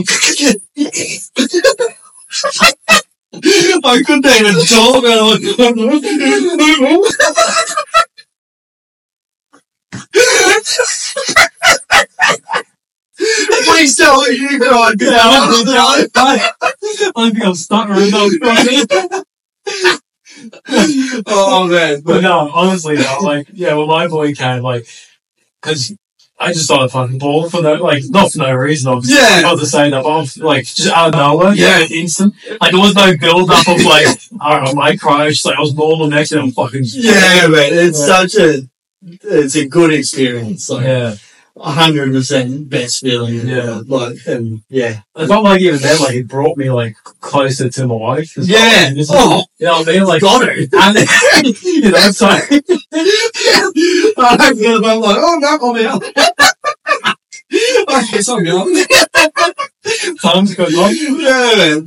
I couldn't even talk. And I was please tell me you cried. I think I'm stuttering. Oh man, But no, honestly, though, like, yeah, when my boy came, like, because I just started fucking balling for no, like, not for no reason, obviously. Yeah. Not to say that, but I'm, like, just out of nowhere. Yeah. Like, instant. Like, there was no build up of, like, I don't know, my cry. It's just like, I was normal next to him, fucking. yeah, man, it's Yeah. such a, it's a good experience. Like, Yeah. a hundred percent best feeling. Yeah. like, and yeah, It's not like even then, like, it brought me, like, closer to my wife. as well. Yeah. It's Oh. like, you know what I mean? Like, got it. and, you know, so, I'm gonna be like, oh no, I'm out. Okay, sorry, I'm time's going on. yeah,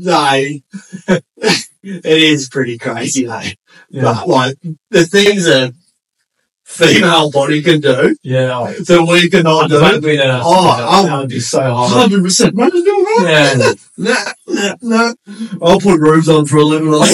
no, it is pretty crazy, though. Yeah. But like the things a female body can do Yeah. Oh, that we cannot that would do. be, that, Oh, that would be so hard. Hundred percent. What are you doing? Yeah. No, no, no. I'll put roofs on for a living. Like.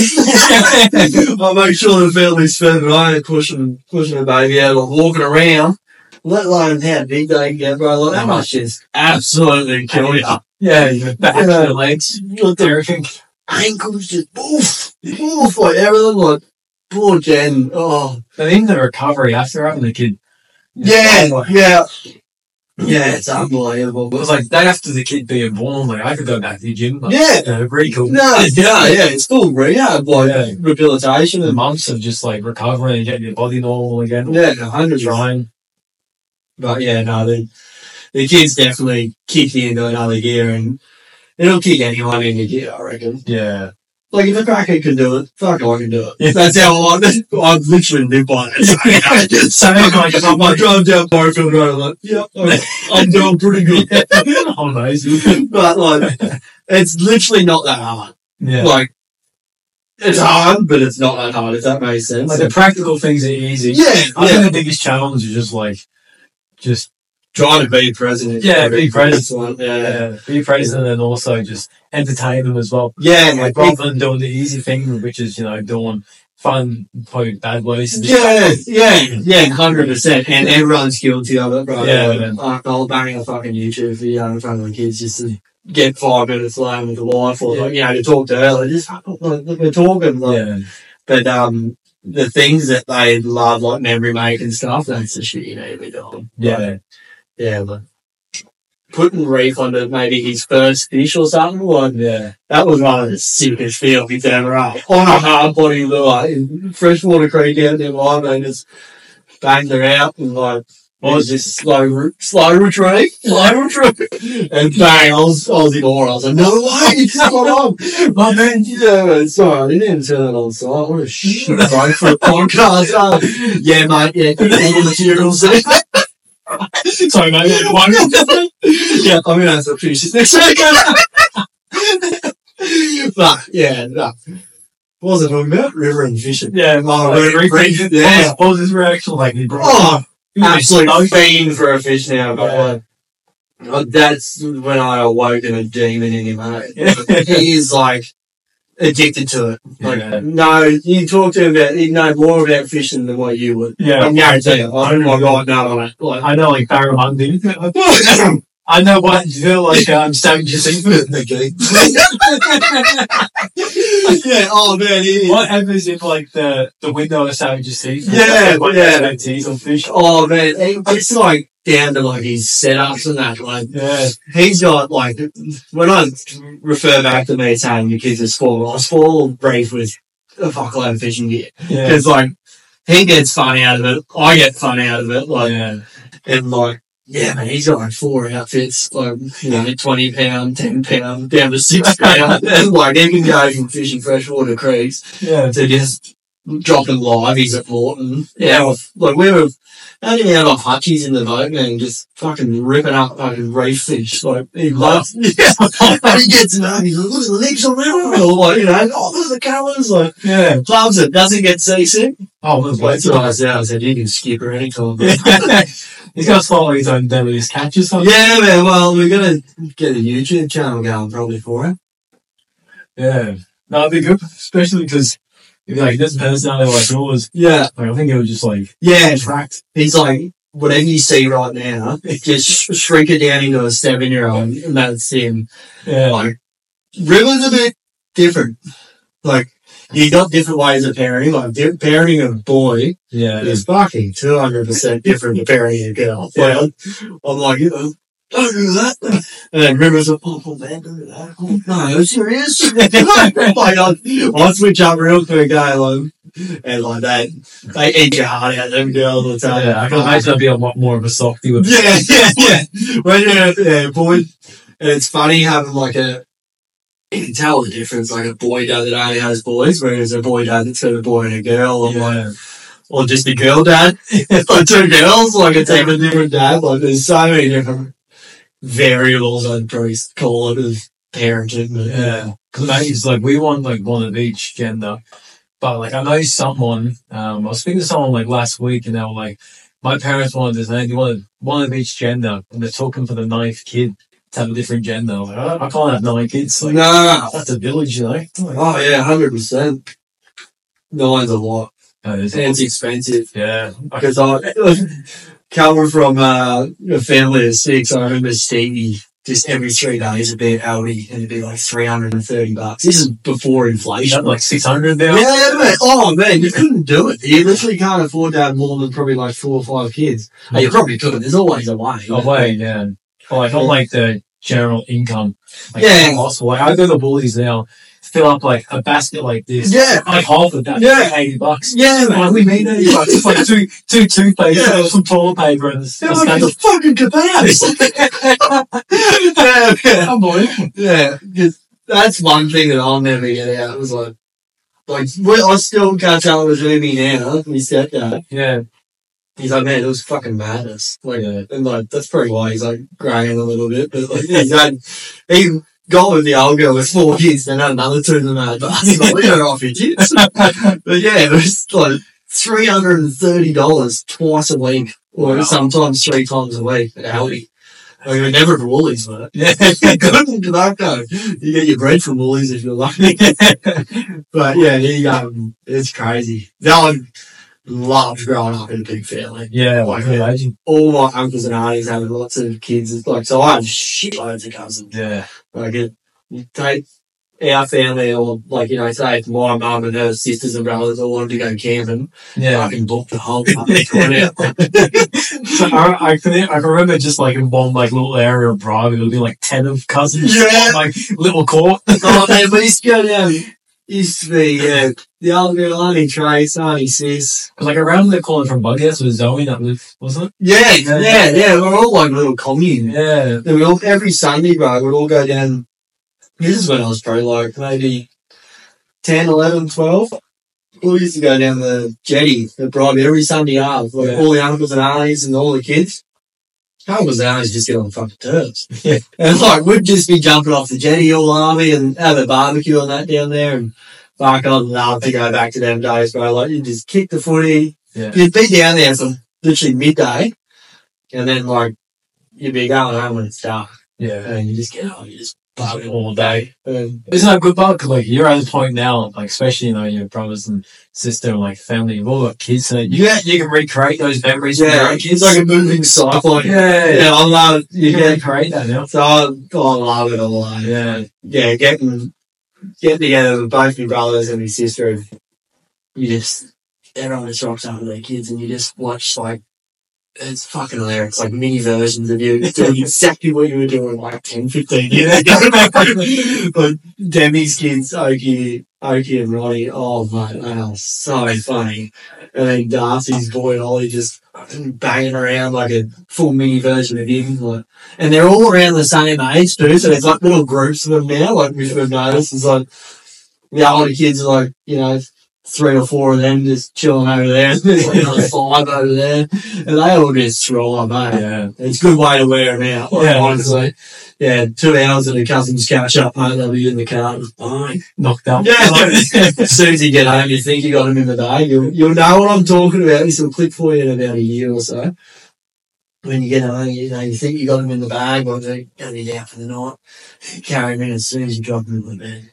I'll make sure the family's fed, but I ain't pushing, pushing the baby out or walking around. Let alone how big they can get, bro. Like, that must just absolutely kill you. Yeah, your back, Yeah. your legs, Look, the everything. ankles just boof, boof, like everything. Like, poor Jen. Oh, And in the recovery after having the kid, yeah, like, yeah. Yeah, it's unbelievable. it was like day after the kid being born, like I could go back to the gym. Like, Yeah. you know, really cool. No, yeah, yeah, it's full rehab, like Yeah. rehabilitation The and months of just like recovering and getting your body normal again. yeah, a hundred percent. Trying. But yeah, no, the the kids definitely kick you into another gear, and it'll kick anyone into gear, I reckon. Yeah. Like if a crackhead can do it, fuck, I can do it. Yeah. That's how I I literally live by it. So like, I'm like driving down Barfield Road, I'm like, yep, I'm, I'm doing pretty good. amazing. But like, it's literally not that hard. Yeah. Like, it's hard, but it's not that hard. If that makes sense. Like the practical things are easy. yeah, I yeah. think the biggest challenge is just like, just Trying to be president. Yeah, be president. One. Yeah, uh, be present and also just entertain them as well. yeah, Like like, rather than doing the easy thing, which is, you know, doing fun, probably bad ways. and just- yeah, yeah, yeah, hundred percent. And everyone's guilty of it, bro. Yeah, like, man. like, I'll bang a fucking YouTube video in front of the kids just to get five minutes alone with the wife, or Yeah. like, you know, to talk to her. Like, just fucking, like, we're talking, like, Yeah. but um, the things that they love, like memory making stuff, that's the shit you need to be doing. Yeah. Like, yeah, but putting Reef onto maybe his first fish or something, like, Yeah. that was one of the sickest feelings ever up. On a hard body lure in Freshwater Creek out there, I mean, just banged her out and like It was just slow, slow retreat, slow retreat. And bang, I was, I was in awe. I was like, no way, it's not on. My man, yeah, man, sorry, I didn't even turn it on site. What a shit, bro, for a podcast. Uh, yeah, mate, yeah, all the materials there. Sorry, mate. One. Yeah, I'm going to have to finish this next week. But, yeah, no. What was I talking about? River and fishing. Yeah, Oh, like, river, re- yeah. What was his reaction like? He brought Oh, absolute so- fiend for a fish now. But, Yeah. like, uh, that's when I awoken a demon in him, mate. Yeah. He is, like, addicted to it. Like, Yeah. no, you talk to him about, he'd know more about fishing than what you would. Yeah. I guarantee you. Oh my god, no, no, like, I know, like, Barrow hunting. I know what you feel like, um, savage seafood. okay. Yeah, oh man, he, What happens if, like, the, the window of savage seafood? Yeah, like, yeah. Like, teas on fish. oh man, he, it's like down to like his setups and that, like, Yeah. he's got like, when I refer back to me saying your kids are spoiled, I was spoiled brief with a fuckload of fishing gear. Yeah. Cause like, he gets fun out of it, I get fun out of it, like, Yeah. and like, yeah, man, he's got like four outfits, like, you know, twenty pound, ten pound, down to six pound, and like, he can go from fishing freshwater creeks Yeah. to just dropping live. He's at Morton. Yeah, like, we were only out off hutchies in the boat, man, just fucking ripping up fucking reef fish. Like, he loves, yeah, he gets it up, he's like, look at the legs on that one, or like, you know, oh, look at the colours, like, Yeah. loves it, doesn't get seasick. Oh, well, That's what I said, I said, you can skip her anytime. He's got to follow his own deadliest catch or something. Yeah, man, well, we're gonna get a YouTube channel going probably for him. Yeah. No, it'd be good, especially because, like, he doesn't personality like yours. Yeah. Like, I think it was just, like, Yeah, attract. he's like, whatever you see right now, just sh- shrink it down into a seven-year-old, and that's him. Yeah. Like, River's a bit different. Like, you got different ways of parenting. Like, di- parenting a boy Yeah. is fucking two hundred percent different to parenting a girl. Yeah. Like, I'm like, you know, don't do that. And then River's like, oh, oh man, don't do that. Oh, no, are you serious? Like, I, I switch up real quick, eh, like, and like that, they eat your heart out, them girls all the time. Yeah, I can imagine I'd be a lot more of a softie with Yeah, yeah, yeah. When you're, yeah, boy, and it's funny having like a, you can tell the difference, like a boy dad that only has boys, whereas a boy dad that's got a boy and a girl, or like, Yeah. or just a girl dad, like two girls, like it's even different dad, like there's so many different variables I'd probably call it as parenting, but Yeah. Because it's like, we want, like, one of each gender. But, like, I know someone, um, I was speaking to someone, like, last week, and they were like, my parents wanted this, and they wanted one of each gender, and they're talking for the ninth kid to have a different gender. Like, I, I can't have nine kids. Like, no. that's a village, you know? Like, Oh yeah, one hundred percent. Nine's a lot. that is- And it's expensive. yeah. Because I, coming from uh, a family of six, I remember Stevie just every three days would be at Aldi and it'd be like three hundred thirty bucks. This is before You inflation. got, like, six hundred there? Yeah, man. Oh, man, you couldn't do it. You literally can't afford to have more than probably like four or five kids. Oh, you probably could. There's always a way. Oh, wait, yeah. Or, like, on, like, the general income. Like, Yeah. it's possible. Like, I go to Woolies now, fill up, like, a basket like this. Yeah. Like, half of that. Yeah. eighty bucks. Yeah, man. Like, we made eighty bucks. It's like two, two toothpaste, Yeah. and some toilet paper, and a, a They're like stack a of fucking kebabs. yeah, yeah. unbelievable. Yeah, 'cause that's one thing that I'll never get out. It was like, like, well, I still can't tell it was me now. My stepdad. Yeah. He's like, man, it was fucking madness. Like, Yeah. and like, that's probably why he's like greying a little bit. But like, he's had, he got with the old girl with four kids, then had another two of them mad bastards. Like, we don't off your kids. But yeah, it was like three hundred and thirty dollars twice a week, or Wow. sometimes three times a week at Aldi. Like, we're never at Woolies, mate. Yeah. Good in tobacco. You get your bread from Woolies if you're lucky. But yeah, he, um, it's crazy. No one loved growing up in a big family. Yeah, like, Yeah. imagine. All my uncles and aunties having lots of kids. It's like, so I have shitloads of cousins. Yeah. Like, it, you take our family, or like, you know, say if my mum and her sisters and brothers all wanted to go camping, Yeah. I can book the whole fucking tour out. So I, I can I can remember just like in one like little area of Prague, it would be like ten of cousins, Yeah. like little court. Oh, man, we used to go down Used to be, yeah. The old girl, Auntie Trace, Auntie Sis. Because like around the corner from Bughouse was Zoe that lived, wasn't it? Yeah, yeah, yeah. We're all like little commune. Yeah. And we all, every Sunday, bro, we'd all go down. This is when I was probably like maybe ten, eleven, twelve. We all used to go down the jetty at Bribey every Sunday half. Like Yeah. all the uncles and aunties and all the kids. Uncles and aunties just get on the fucking turfs. Yeah. And like, we'd just be jumping off the jetty all army and have a barbecue and that down there. And fuck, I'd love to go back to them days, bro. Like, you just kick the footy. Yeah. You'd be down there from literally midday. And then, like, you'd be going home when it's dark. Yeah. And you just get home, you just Bug all day. and Isn't that good, Bug? 'Cause, like, you're at the point now, like, especially, you know, your brothers and sister and, like, family, you've all got kids, so you, Yeah. you can recreate those memories from your yeah, own it's kids. like a moving cycle. yeah, Yeah, I love it. You You can get, recreate that now. so I, I love it all. Like, Yeah. yeah, getting, getting together with both my brothers and my sister, and you just, everyone just rocks up with their kids and you just watch, like, it's fucking hilarious. Like mini versions of you doing exactly what you were doing like ten, fifteen years ago. Like Demi's kids, Oki, Oki and Ronnie, oh mate, they are so funny. And then Darcy's boy Ollie just banging around like a full mini version of him. Like, and they're all around the same age too, so there's like little groups of them now, like we've noticed. It's like the older kids are like, you know, three or four of them just chilling over there, and there's like another five over there, and they all just thrive, mate. Yeah. It's a good way to wear them out, like, Yeah. honestly. Yeah, two hours at a cousin's catch up, mate, they'll be in the car, fine. Knocked out. Yeah, like, as soon as you get home, you think you got them in the day, you'll, you'll know what I'm talking about. This will click for you in about a year or so. When you get home, you know, you think you got them in the bag, or they're going to be out for the night. Carry them in as soon as you drop them in the bed.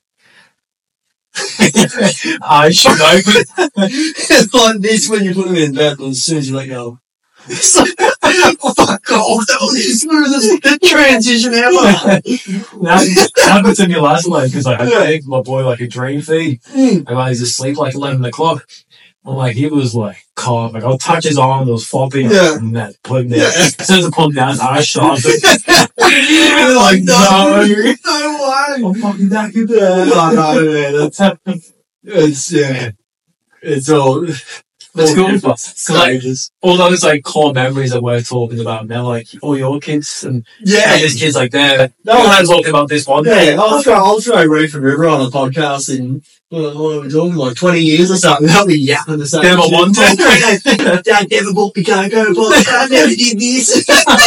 I should know. It's like this when you put them in bed, but as soon as you let go, it's like, oh, fuck off, that was the smoothest transition ever. That happened to me last night because like, I gave my boy like a dream feed and I was asleep like eleven o'clock. And like he was like calm, like I'll touch his arm, it was flopping, Yeah. and that put him there. Yeah. As soon as I put him down, his eyes shot. You're like, no, no way. I'm fucking back in there. No, no, man, that's, it's, yeah, it's all, That's cool. Because like stages. all those like core memories that we're talking about now, like all your kids and Yeah, there's kids like there. No one has talking about this one. yeah, I'll throw, I'll throw Reef and River on a podcast in, what, what are we talking, like twenty years or something. They'll be yapping the same Yeah, but shit. one time- Dad never bought me Cocoa Pops. I never did this.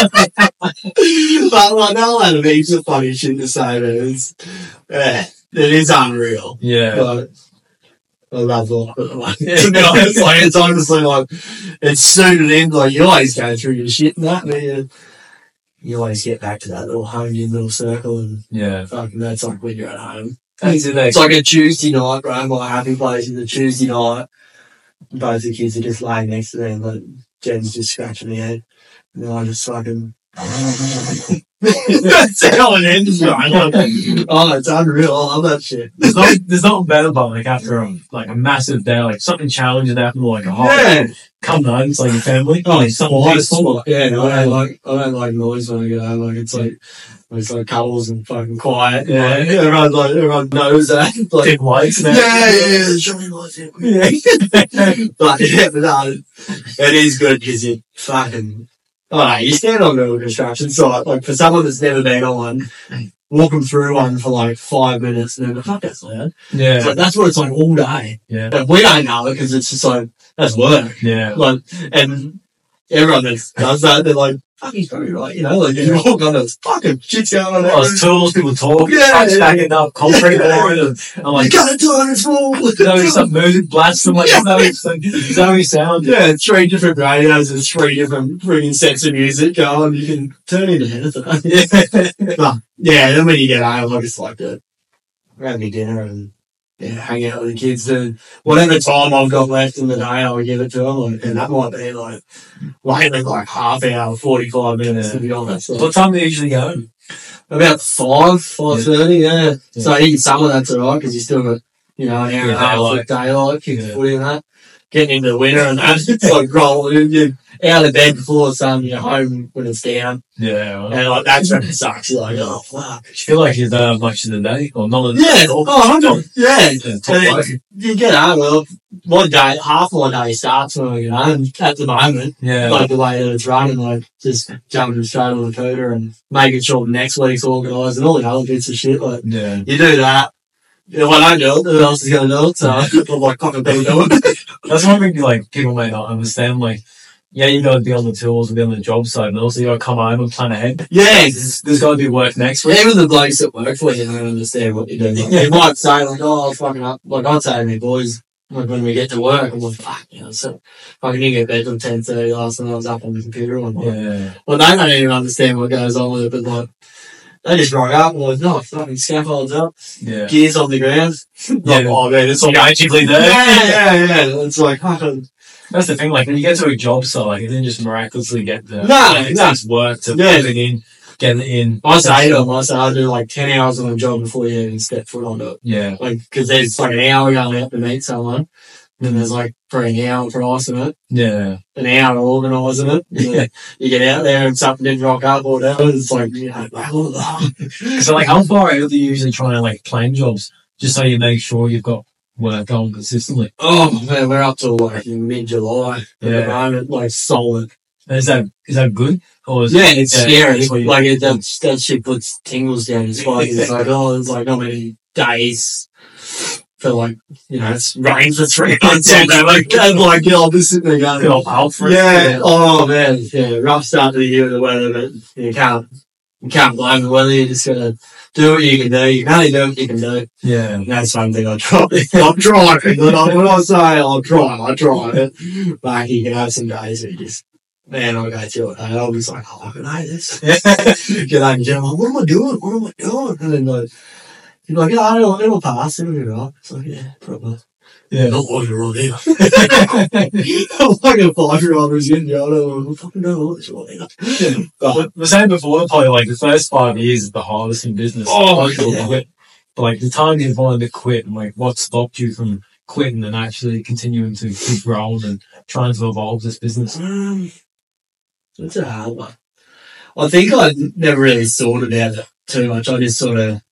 But like, they'll have heaps of funny shit to say, man. It's, yeah, it is unreal. Yeah. But I love all of it. Like, to be honest, like, it's honestly like, it's suited in, like, you always go through your shit and that, man. You always get back to that little home in little circle, and Yeah. fucking that's like when you're at home. That's it. It's like a Tuesday night, bro. My happy place is a Tuesday night. Both the kids are just laying next to them, like Jen's just scratching the head. And then I just fucking. That's how it ends, bro. Like, oh, it's unreal. I love that shit. There's not, there's nothing better but like after a, like a massive day, like something challenging happened, like a whole Yeah. come home, it's like your family. Oh, like it's something quiet. peaceful. Yeah, no, I don't like I don't like noise when I get home. Like it's like it's like cuddles and fucking quiet. Yeah. Like, everyone like everyone knows that. Like, Dim lights yeah, and yeah, yeah, yeah. Show me lights. Yeah. But yeah, but no, it is good because you fucking. Oh no, you stand on a construction site. Like for someone that's never been on one, walk them through one for like five minutes, and then fuck that's loud. It's Yeah. like that's what it's like all day. Yeah. But we don't know it because it's just like that's work. Yeah. Like, and everyone that does that, they're like, fuck, he's probably right, you know, like, you walk on, there's fucking shit's going on Oh, it's there. tools, people talk, Yeah, trucks yeah. backing up, concrete pouring, and I'm You like, gotta do it, it's full. you know, some music blasts, I'm like, is that how it's- is that how we sound? Yeah, three different radios and three different frigging sets of music going, you can turn into anything. Yeah. But, yeah, then when you get home, I just like to grab me dinner and, yeah, hang out with the kids, and whatever time I've got left in the day, I'll give it to them, like, and that might be like, lately like half hour, forty-five minutes, to be honest. So, What time do you usually go? about five, five thirty, yeah. So even some of that's alright because you still got, you know, an hour and a Yeah, half daylight. of daylight, kick Yeah. the footy and that. Getting into the winter and that, it's like rolling in, you out of bed before the sun, you're home when it's down. Yeah. Well, And like, that's when it sucks. You're like, oh, fuck. you feel like you don't have much in the day, or none of the Yeah, oh, one hundred. Yeah. Yeah, top And work. it- you get home, well, one day, half my day starts when I get home at the moment. Yeah. Like the way that it's running, like just jumping straight on the computer and making sure the next week's organised and all the other bits of shit. Like, Yeah. you do that. If I don't do it, who else is going to do it? So I'm like, fucking people do it. That's one thing, like, people may not understand. Like, yeah, you got to be on the tools and be on the job side, but also you got to come home and plan ahead. Yeah. There's, there's got to be work next week. Even the blokes that work for you don't understand what you do. Like, they might say, like, oh, I was fucking up. Like, I'd say to me, boys, like, when we get to work, I'm like, fuck, you know, so I didn't get bed till ten thirty last night. I was up on the computer. And like, Yeah. well, they don't even understand what goes on with it, but like, they just rock up and like, no, fucking scaffolds up, Yeah. gears on the ground. Yeah. Like, oh, man, it's all You magically there. Yeah, yeah, yeah. It's like, fucking, That's the thing, like, when you get to a job site, like, it didn't just miraculously get there. No, like, it no. takes work to Yeah. put it in, get it in. I say to them, I say, I do like ten hours on a job before you even step foot onto it. Yeah. Like, cause there's like an hour going out to meet someone, then there's like probably an hour pricing it, Yeah. an hour organising it. Yeah. You get out there and something didn't rock up or whatever, it's like, you know, So, like, how far out do you usually try and, like, plan jobs? Just so you make sure you've got work going consistently. oh man, we're up to like mid-July at the Yeah. moment, like solid. And is that, is that good? Or is Yeah, it's scary. that's what you- Like, it, that, that shit puts tingles down your spine. It's like, oh, it's like not many days for like, you know, it's rain for three months. And they're like, I'm like, yeah, I'll be sitting there going, feel out for it. yeah, oh man, yeah, rough start to the year with the weather, but you can't, you can't blame the weather. You just gotta do what you can do. You can only do what you can do. Yeah. And that's one thing I try. I'm trying. When I when I say I'll try, I try it. Like, you can have some days where you just, man, I'll go through it. I'll be like, oh, I can hate this. Get home and I'm like, what am I doing? What am I doing? And then like, you're like, yeah, it'll, it'll pass. It'll be right. It's like, yeah, probably. Yeah. Not like you're on here. I'm like a five-year-old who's getting you. I don't know. fucking know what this is. But, We were saying before, probably like the first five years is the hardest in business. Oh, Like, yeah. quit. But like the time you wanted to quit, and like what stopped you from quitting and actually continuing to keep growing and trying to evolve this business? um, it's a hard one. I think I never really thought about it too much. I just sort of,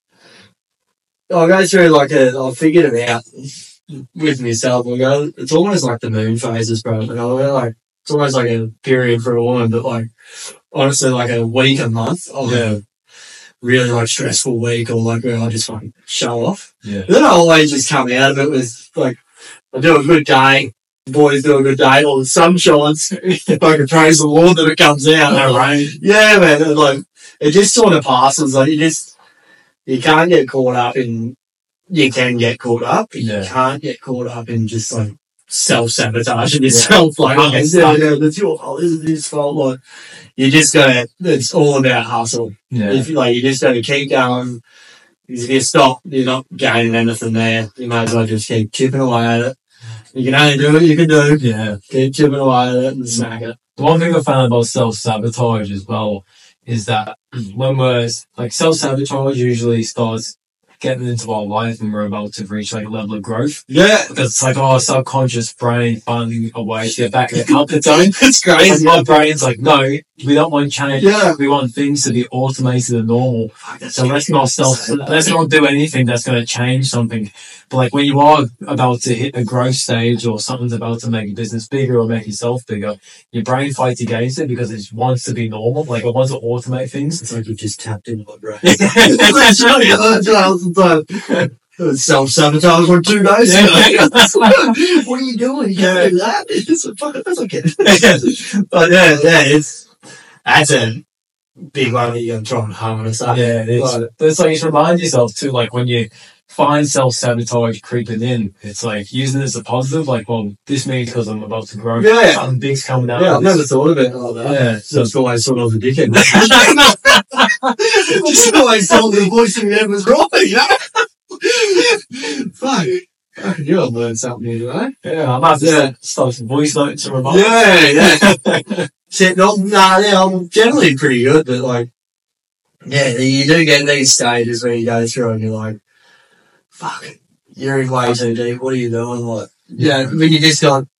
I'll go through like a, I'll figure it out with myself. I go, it's almost like the moon phases, bro. Like, I go, like, it's almost like a period for a woman, but like, honestly, like a week, a month of Yeah. a really like stressful week or like where I just fucking show off. Yeah. Then I always just come out of it with like, I do a good day, the boys do a good day, or the sun shines, if I can praise the Lord that it comes out. No rain. Yeah, man, and, like, it just sort of passes, like, you just, you can't get caught up in, you can get caught up, but Yeah. you can't get caught up in just like self-sabotaging yourself, like, Yeah. oh, yeah, yeah, that's your fault, this is his fault, like, you just gotta, it's all about hustle. Yeah. If you like, you just gotta keep going. If you stop, you're not gaining anything there. You might as well just keep chipping away at it. You can only do what you can do. Yeah. Keep chipping away at it and smack it. The one thing I found about self-sabotage as well is that when we're, like, self-sabotage usually starts getting into our life and we're about to reach, like, a level of growth. Yeah. Because it's like our subconscious brain finding a way to get back in the comfort zone. It's crazy. And my brain's like, no, we don't want change. Yeah. We want things to be automated and normal. So let's not self, let's not do anything that's going to change something. But like when you are about to hit a growth stage or something's about to make your business bigger or make yourself bigger, your brain fights against it because it wants to be normal. Like it wants to automate things. It's like you just tapped into my brain. That's really good. Self-sabotage for two days. Yeah. What are you doing? You can't do that. It's a fucking, that's okay. But yeah, yeah, it's, that's a big one that you're going to try and harness up. Yeah, it's, But- but it's like you should remind yourself too, like when you find self-sabotage creeping in, it's like using it as a positive, like, well, this means because I'm about to grow. Yeah. Something big's coming out. Yeah, of I've this. never thought of it like that. Yeah. So it's always sort of a dickhead. Just always told the voice in your head was right, you know? Fuck. Fucking you'll learn something new today. Yeah, I might have to Yeah. start, start some voice notes to remind. Yeah, yeah. See, no, nah, yeah, I'm generally pretty good, but like, yeah, you do get these stages where you go through and you're like, fuck, you're in way too deep, what are you doing? Like, yeah, when you just got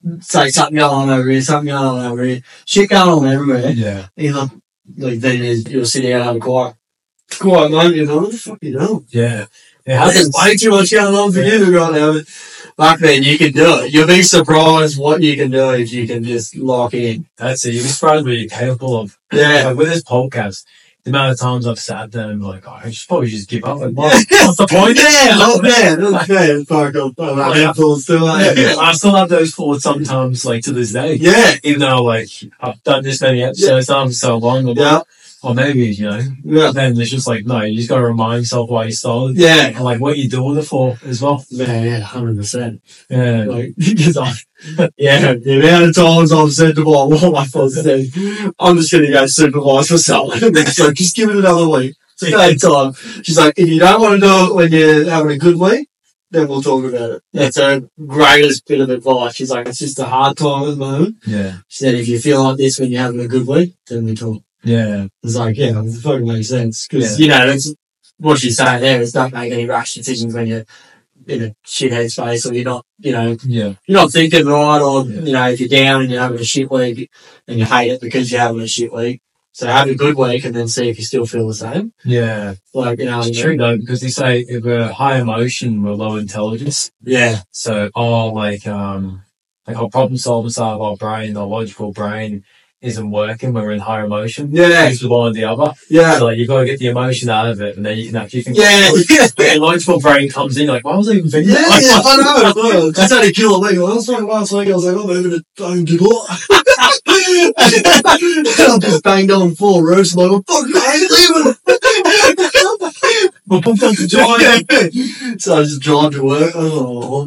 say something going on over here, something going on over here, shit going on everywhere. Yeah. You know, like then you- you'll sit down and have a quiet, quiet moment. You know, what the fuck are you doing? Yeah. It There's happens. way too much going on for you right now. But fuck, man, you can do it. You'll be surprised what you can do if you can just lock in. That's it. You'd be surprised what you're capable of. Yeah. Like with this podcast, the amount of times I've sat there and been like, oh, I should probably just give up. Like, what, what's the point? Yeah, oh man, that's man, fuck up. I'm handful still. Yeah, I still have those thoughts sometimes, like to this day. Yeah, Even though, like, I've done this many episodes, times so long, or, yeah, or maybe, you know, yeah, then it's just like, no, you just got to remind yourself why you started. yeah. And, like, what you're doing it for as well. Man, yeah, hundred percent. Yeah. Like, because I, yeah, the amount of times I've said to my wife, I thought, said, I'm just going to go supervise for something. And it's like, just give it another week. Same time. She's like, if you don't want to do it when you're having a good week, then we'll talk about it. That's her greatest bit of advice. She's like, it's just a hard time at the moment. Yeah. She said, if you feel like this when you're having a good week, then we talk. Yeah. It's like, yeah, it fucking makes sense. Because, Yeah. you know, that's what she's saying there is don't make any rash decisions when you're in a shithead space or you're not, you know, Yeah. you're not thinking right, or, Yeah. you know, if you're down and you're having a shit week and you hate it because you're having a shit week. So have a good week and then see if you still feel the same. Yeah. Like, you know, It's true though, because they say if we're high emotion, we're low intelligence. yeah, So all like um like our problem solving side of our brain, our logical brain isn't working when we're in high emotion. yeah, It's one or the other. yeah, So like you've got to get the emotion out of it and then you can actually think yeah, yeah. the logical brain comes in, you're like, why was I even thinking Yeah, that? yeah, I know, I know. Just had a killer week. I was talking last week, I was like, I'm moving to phone people. I just banged on four roofs, I'm like, fuck, I ain't leaving. We're pumped up to drive. So I just drive to work. Oh,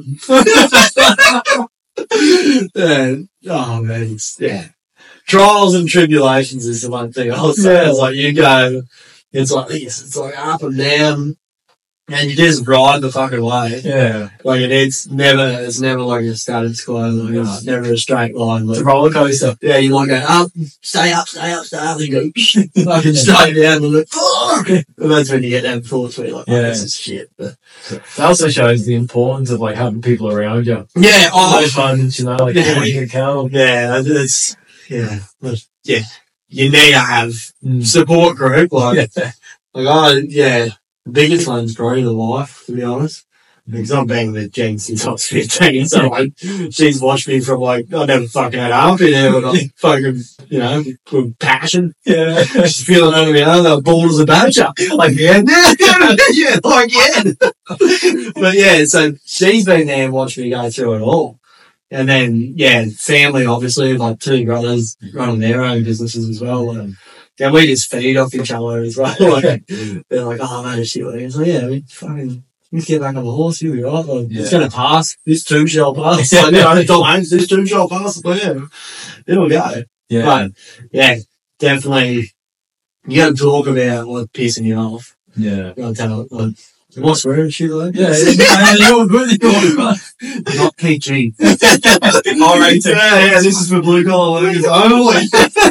yeah. Oh man, it's, yeah. Trials and tribulations is the one thing I'll say. Yeah. It's like you go, it's like this, it's like up and down, and you just ride the fucking way. Yeah. Like it, it's never, it's never like a status quo. Like it's never a straight line. It's Like, a roller coaster. yeah, you like go up, stay up, stay up, stay up, and you go fucking stay down, and like fuck. And that's when you get them thoughts where you're like, oh, Yeah. this is shit. But That also shows the importance of like having people around you. yeah, oh, Those ones, you know, like Yeah. holding you accountable. yeah, it's yeah, but, yeah. You need to have Mm. support group. Like, Yeah. like I, yeah, the biggest one's probably the wife, to be honest. Because I've been with Jen since I was fifteen, so like, she's watched me from like, I never fucking had half in there, but I fucking, you know, with passion. Yeah. She's feeling under me, you know, they're bald as a badger. Like, yeah, yeah, yeah, like, yeah. But yeah, so she's been there and watched me go through it all. And then, yeah, family, obviously, like two brothers running their own businesses as well. And, and we just feed off each other as well. Like, they're like, oh, man, shit. It's like, yeah, we fucking, let's get back on the horse, you'll be right. Like, Yeah. It's going to pass. This too shall pass. Like, yeah, I told Haynes, this too shall pass. But yeah, it'll go. Yeah. But, yeah, definitely, you got to talk about what's pissing you off. Yeah. You got to tell, like, what's swearing and shit like Yeah. that? Yeah. You're good. You're good. Not P G. All right. Yeah, yeah, this is for blue collar workers only.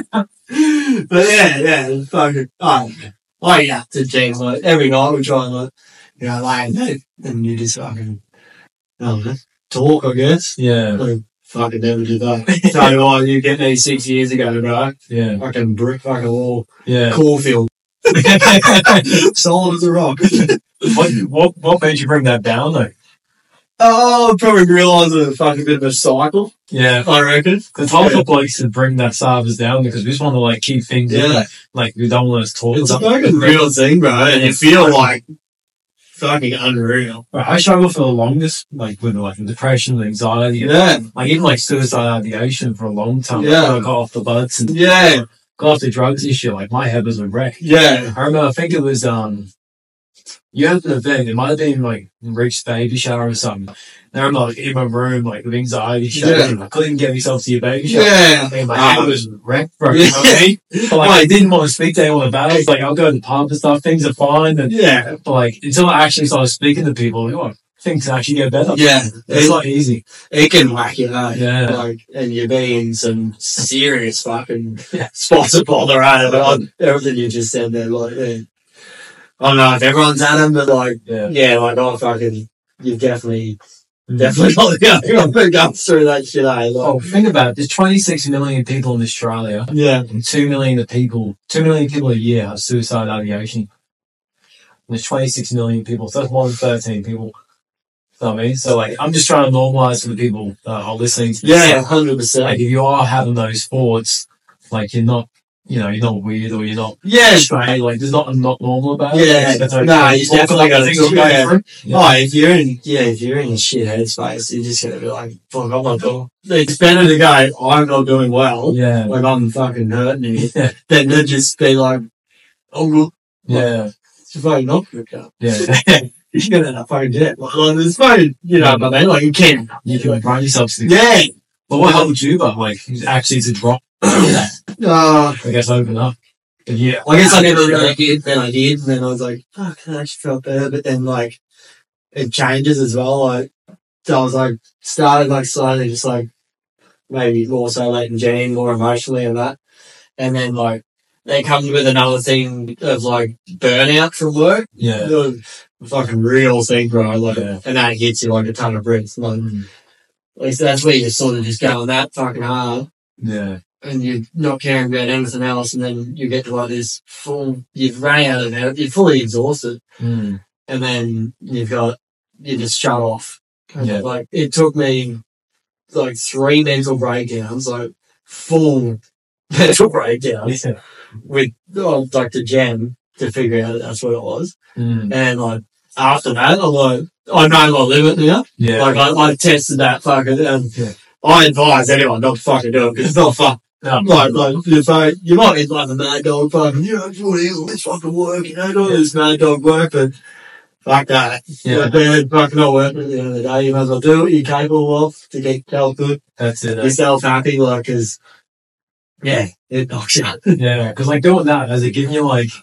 But yeah, yeah, it's fucking, oh, I yeah, to James, like, every night we try and, like, you know, lay in bed, and you just fucking, I don't know, talk, I guess. Yeah. Like, fucking never did that. Tell you what, you get me six years ago, bro. Yeah. Fucking brick, fucking wall, Yeah. Caulfield. Solid as a rock. What, what, what made you bring that down though? Oh, I probably realised it was a fucking bit of a cycle, Yeah. I reckon. The type of blokes to bring that service down because we just want to like keep things Yeah. in. Like we don't want to talk It's a about fucking real thing, bro, and you feel like fucking unreal. Right, I struggled for the longest, like with like depression, anxiety, Yeah, like even like suicide ideation for a long time. Yeah. Like, I got off the butts and yeah, got off the drugs and shit. Like my head was a wreck. yeah, I remember, I think it was um, you had an event. It might have been like Rick's baby shower or something. And I remember like in my room, like with anxiety, shaking. I couldn't get myself to your baby shower. yeah. I think my Ah. head was wrecked, bro. Yeah. You know what I mean? But like, I didn't want to speak to anyone about it. It's like, I'll go to the pub and stuff, things are fine. And, Yeah, but like, until I actually started speaking to people, like, oh, things actually get better. yeah. It's It, not easy. it can whack you out. Yeah. Like, and you're being some serious fucking Yeah. spots of bother out of it on everything you just said there. Like, yeah. I don't know if everyone's had them, but like, Yeah. yeah, like, I fucking, you've definitely Definitely not the only one that goes through that shit, eh? Like, Oh, think about it. There's twenty-six million people in Australia, yeah. and two million of people, two million people a year have suicide ideation. And there's twenty-six million people, so that's more than thirteen people. You know what I mean? So, like, I'm just trying to normalise for the people that are listening to this. Yeah, one hundred percent. Like, if you are having those thoughts, like, you're not, you know, you're not weird or you're not Yeah. strange. Like, there's nothing not normal about it. Yeah. That's okay. Nah, you All definitely the gotta things talk- you go yeah. through. Yeah. Oh, if you're in, yeah, if you're in a shit headspace, you're just gonna be like, fuck, I'm not doing. It's better to go, I'm not doing well, Yeah. like I'm fucking hurting here, Yeah. than to just be like, oh, look, Yeah. it's fucking not good, girl. Yeah. You're gonna end up fucking dead. Like, like, it's fucking, you know what I mean? Like, you can. You can like, run yourself to the Yeah. But what helped you, but like, actually to drop, I Uh, guess, open up. But yeah. I guess I never really did, then I did, and then I was like, fuck, I actually felt better, but then, like, it changes as well, like, so I was like, started, like, slowly just, like, maybe more so, like, Jane, more emotionally and that, and then, like, they come with another thing of, like, burnout from work, Yeah. the fucking real thing, bro, like, Yeah. and that hits you like a ton of bricks, like, Mm. at least that's where you're sort of just going that fucking hard, Yeah. and you're not caring about anything else, and then you get to like this full, you've run out of it, you're fully exhausted, Mm. and then you've got, you just shut off. And Yeah. like, it took me like three mental breakdowns, like full mental breakdowns Yeah. with oh, like the gem to figure out that that's what it was. Mm. And like, after that, I'm like, I know my limit now. Yeah. Like, I, I tested that fucking, and Yeah. I advise anyone not to fucking do it because it's not fun. No. Like, like, if I, you might be like a mad dog fucking, you know, it's what it is, let's fucking work, you know, do all this mad dog work, but fuck that. Yeah. Like, they're fucking not working at the end of the day. You might as well do what you're capable of to get yourself good, That's it. eh? yourself happy, like, cause, yeah, it knocks you out. Yeah. Because like doing that, has it given you like,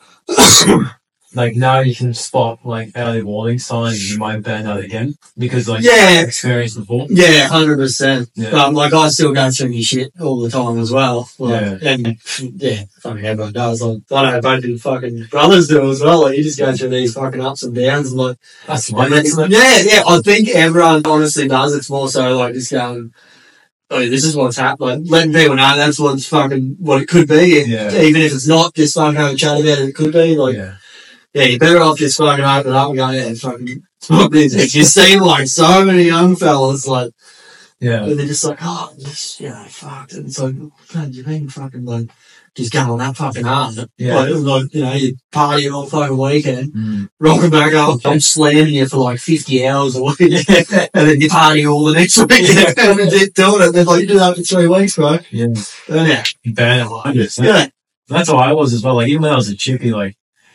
like now you can spot like early warning signs you might burn out again because like Yeah. experience before. Yeah, hundred percent. Yeah. Um, like I still go through your shit all the time as well. Like, Yeah. And yeah, fucking everyone does. Like, I know both of your fucking brothers do as well. Like you just go through these fucking ups and downs and like, That's my and it's- yeah, yeah. I think everyone honestly does. It's more so like just going, oh, this is what's happening. Letting people know that's what's fucking what it could be. Yeah. Even if it's not, just fucking have a chat about it. It could be like. Yeah. Yeah, you're better off just fucking open up and going, yeah, fucking, fuck this. You see, like, so many young fellas, like, Yeah. and they're just like, oh, this, you know, fuck. And it's like, God, you mean fucking, like, just going that fucking hard. Yeah. Like, like, you know, you party all fucking weekend, Mm. rocking back up, I'm slamming you for like fifty hours a week, and then you party all the next week, and then you're doing it. They're like, you do that for three weeks, bro. Yeah. And yeah, Burn out. one hundred percent. yeah, That's how I was as well. Like even when I was a chippy, like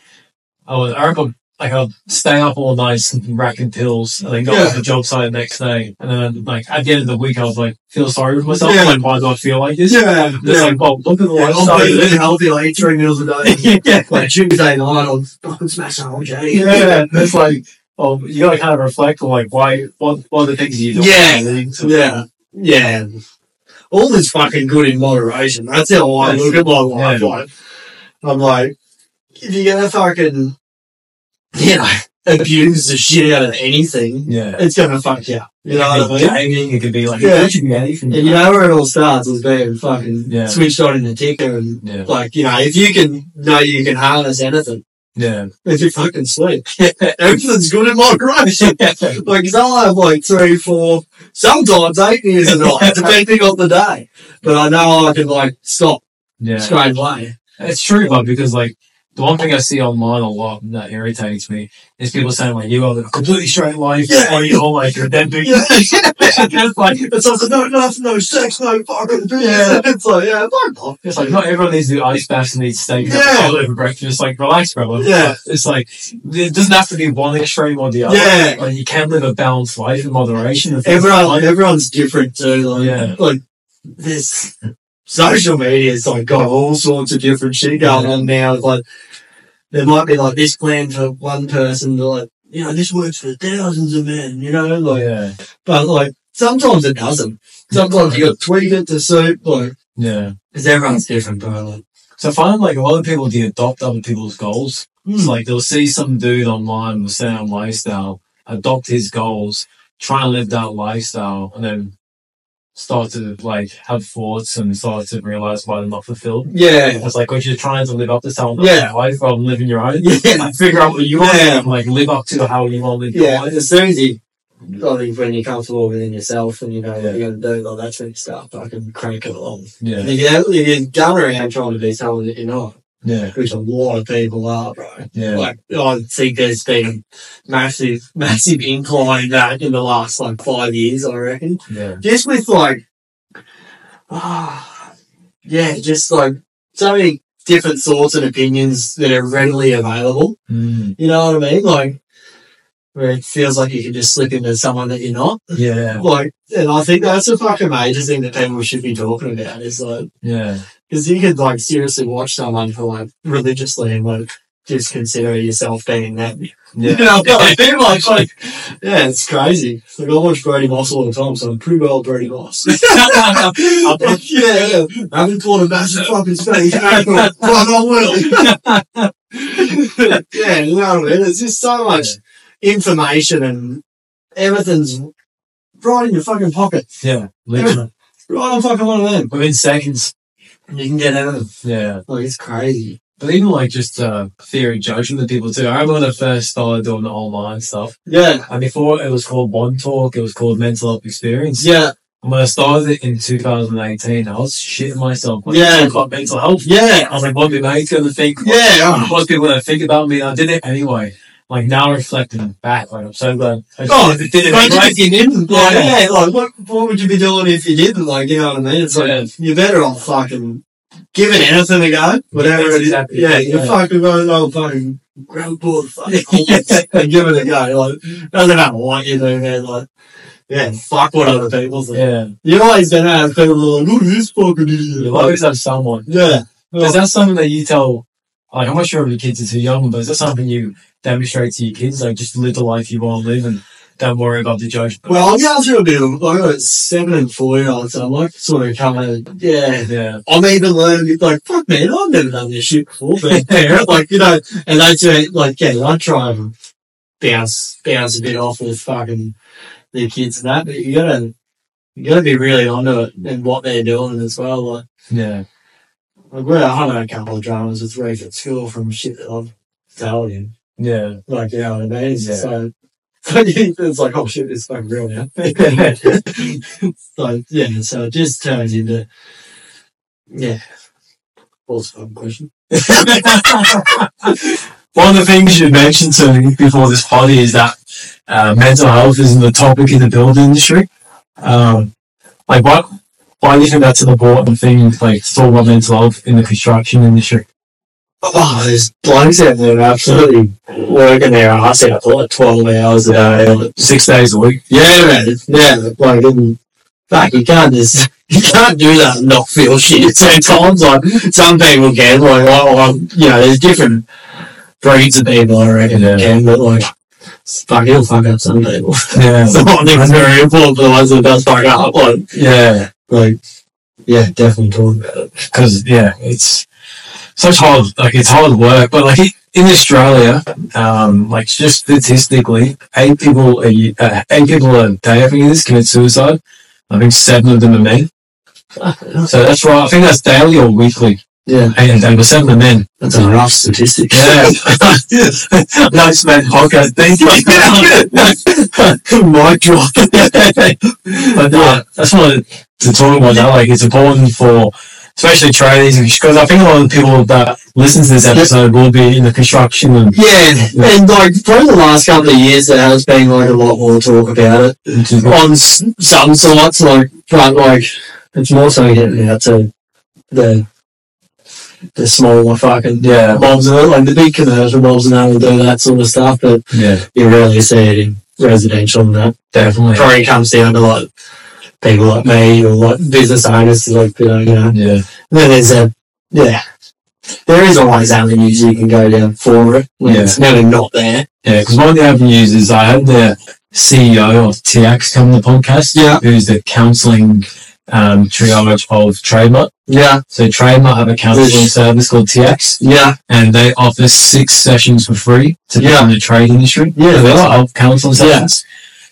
I was, I remember like I'd stay up all night racking pills and then go Yeah. to the job site the next day. And then like at the end of the week, I was like, feel sorry for myself. Yeah. Like, why do I feel like this? yeah, It's yeah. like, well, look at the Yeah, lifestyle. I'm really healthy, like eat three meals a day. yeah. Like Tuesday night, I'm fucking smashing a whole J. Yeah. It's like, oh, you gotta kind of reflect on like why, what, what are the things you do? Yeah. Yeah. Yeah. All this fucking good in moderation. That's how I That's- look at my life. yeah. Like, I'm like, if you're gonna fucking, you know, abuse the shit out of anything, Yeah. it's gonna fuck you. You know It what could I be mean? gaming, it could be like, Yeah. it could be anything. And you know where it all starts was being fucking Yeah. switched on in the ticker and Yeah. like, you know, if you can know you can harness anything, Yeah. if you fucking sleep, everything's good in moderation. Like, cause I'll have like three, four, sometimes eight years a night, depending on the day. But I know I can like stop Yeah. straight away. It's true, but because like the one thing I see online a lot that irritates me is people saying like you have a completely straight life, Yeah. or you're like you're dead big. Yeah. It's like It's also no nothing, no sex, no fucking Yeah. It's like, yeah, fuck off. it's like not everyone needs to do ice baths and eat steak Yeah. yeah. for breakfast. Like relax, brother. Yeah. It's like it doesn't have to be one extreme or the other. Yeah. Like, you can live a balanced life in moderation. If it's Everyone, fine. everyone's different too. Like, Yeah. like this social media's like got all sorts of different shit going on now. It's like, there might be like this plan for one person, like, you know, this works for thousands of men, you know, like, yeah, but like, sometimes it doesn't. Sometimes you got to tweak it to suit, like, yeah. because everyone's different, bro. Like, So I find like a lot of people do adopt other people's goals. It's mm, like they'll see some dude online with a certain lifestyle, adopt his goals, try and live that lifestyle and then start to like have thoughts and start to realize why they're not fulfilled. Yeah. It's like when you're trying to live up to someone Yeah. life rather than living your own. Yeah. Like, figure out what you want Yeah. and like live up to how you want to live your Yeah, life. as soon as you, I think when you're comfortable within yourself and you know Yeah. what you're going to do, like that sort of stuff, I can crank it along. Yeah. If you're, if you're going around trying to be someone that you're not, Yeah. which a lot of people are, bro. Yeah. Like, I think there's been a massive, massive incline in that in the last, like, five years, I reckon. Yeah. Just with, like, ah, yeah, just, like, so many different thoughts and opinions that are readily available. Mm. You know what I mean? Like, where it feels like you can just slip into someone that you're not. Yeah. Like, and I think that's a fucking major thing that people should be talking about is, like, Yeah. because you could, like, seriously watch someone for, like, religiously and, like, just consider yourself being that. Yeah. You know, like, like, like, yeah, it's crazy. Like, I watch Brady Moss all the time, so I'm pretty well Brady Moss. yeah, yeah. I haven't caught a massive fucking space, but I will. yeah, you know what I mean? It's just so much information and everything's right in your fucking pocket. Yeah. Literally. Right on fucking one of them. Within seconds. You can get anything. Yeah. Like, it's crazy. But even like just uh, fear of judgment of people too. I remember when I first started doing the online stuff. Yeah. And before it was called One Talk, it was called Mental Health Experience. Yeah. And when I started it in two thousand eighteen, I was shitting myself. Like, Yeah. about mental health. Yeah. I was like, what are my mates going to think? Yeah. What's people going to think about me? And I did it anyway. Like now reflecting back, like I'm so glad. I Oh, did it imagine anyway. if you didn't. Like, Yeah. yeah, like, what, what would you be doing if you didn't? Like, you know what I mean? It's like, Yeah. you're better off fucking giving anything a go. Whatever That's it is. exactly Yeah, it, you're yeah. fucking going, oh, fucking grab a board, fucking and give it a go. Like, doesn't matter what you do, man. Like, yeah, fuck what other people think. Yeah. You're always gonna have people like, oh, this fucking idiot. You always have someone. Yeah. Is that something that you tell, like, I'm not sure if your kids are too young, but is that something you demonstrate to your kids? Like, just live the life you want to live and don't worry about the judgment. Well, I'm going through a bit of, I got seven and four year olds, so I'm like sort of coming, yeah. Yeah. I'm even learning, like, fuck man, I've never done this shit before, but yeah, like, you know, and they do, like, yeah, I try and bounce, bounce a bit off with fucking their kids and that, but you gotta, you gotta be really onto it and what they're doing as well. Like, Yeah. like we're, I've had a couple of dramas with Reef at school from shit that I've told you. Yeah. Like, you know what I mean? It's just Yeah. like, it's like, oh shit, it's fucking real now. So, yeah, so it just turns into, yeah. What's the fucking question? One of the things you mentioned to me before this party is that uh, mental health isn't the topic in the building industry. Um, like, what? Why do you think that's an important thing? Like, to talk about mental health in the construction industry. Oh, there's blokes out there absolutely working their ass out for like twelve hours a day. Like, Six days a week. yeah, man. Yeah, like, and, fuck, you can't just, you can't do that and not feel shit sometimes. Like, some people can, like, I, I, you know, there's different breeds of people, I reckon, Yeah. that can, but, like, fuck, it'll fuck up some people. Yeah. So I think it's very important for the ones that does fuck up. Like, Yeah. like, yeah, definitely talk about it. Because, yeah, it's such hard, like, it's hard work. But, like, in Australia, um, like, just statistically, eight people a year, uh, eight people a day, I think it is, commit suicide. I think seven of them are men. So that's right. I think that's daily or weekly. Yeah, Eight a day, but seven are men. that's a rough statistic. Yeah. Nice man podcast. Thank you. My drop. But uh, that's what to talk about that. Like, it's important for, especially tradies, because I think a lot of the people that listen to this episode will be in the construction and Yeah, and like probably the last couple of years there has been like a lot more talk about it on s- some sites, like, but like it's more so getting out to the the smaller fucking Yeah. mobs and like the big commercial mobs and that will do that sort of stuff, but yeah, you rarely see it in residential and that. definitely. Probably comes down to like people like me or like business owners, like, you know, you know. Yeah. And then there's a, yeah, there is always avenues you can go down for it. Like, Yeah. It's never not there. Yeah, because one of the avenues is I had the C E O of T X come on the podcast, Yeah. who's the counselling um, triage of Trademark. Yeah, So Trademark have a counselling Yes. service called T X, yeah, and they offer six sessions for free to people Yeah. in the trade industry. Yeah. They help counselling Yeah. sessions.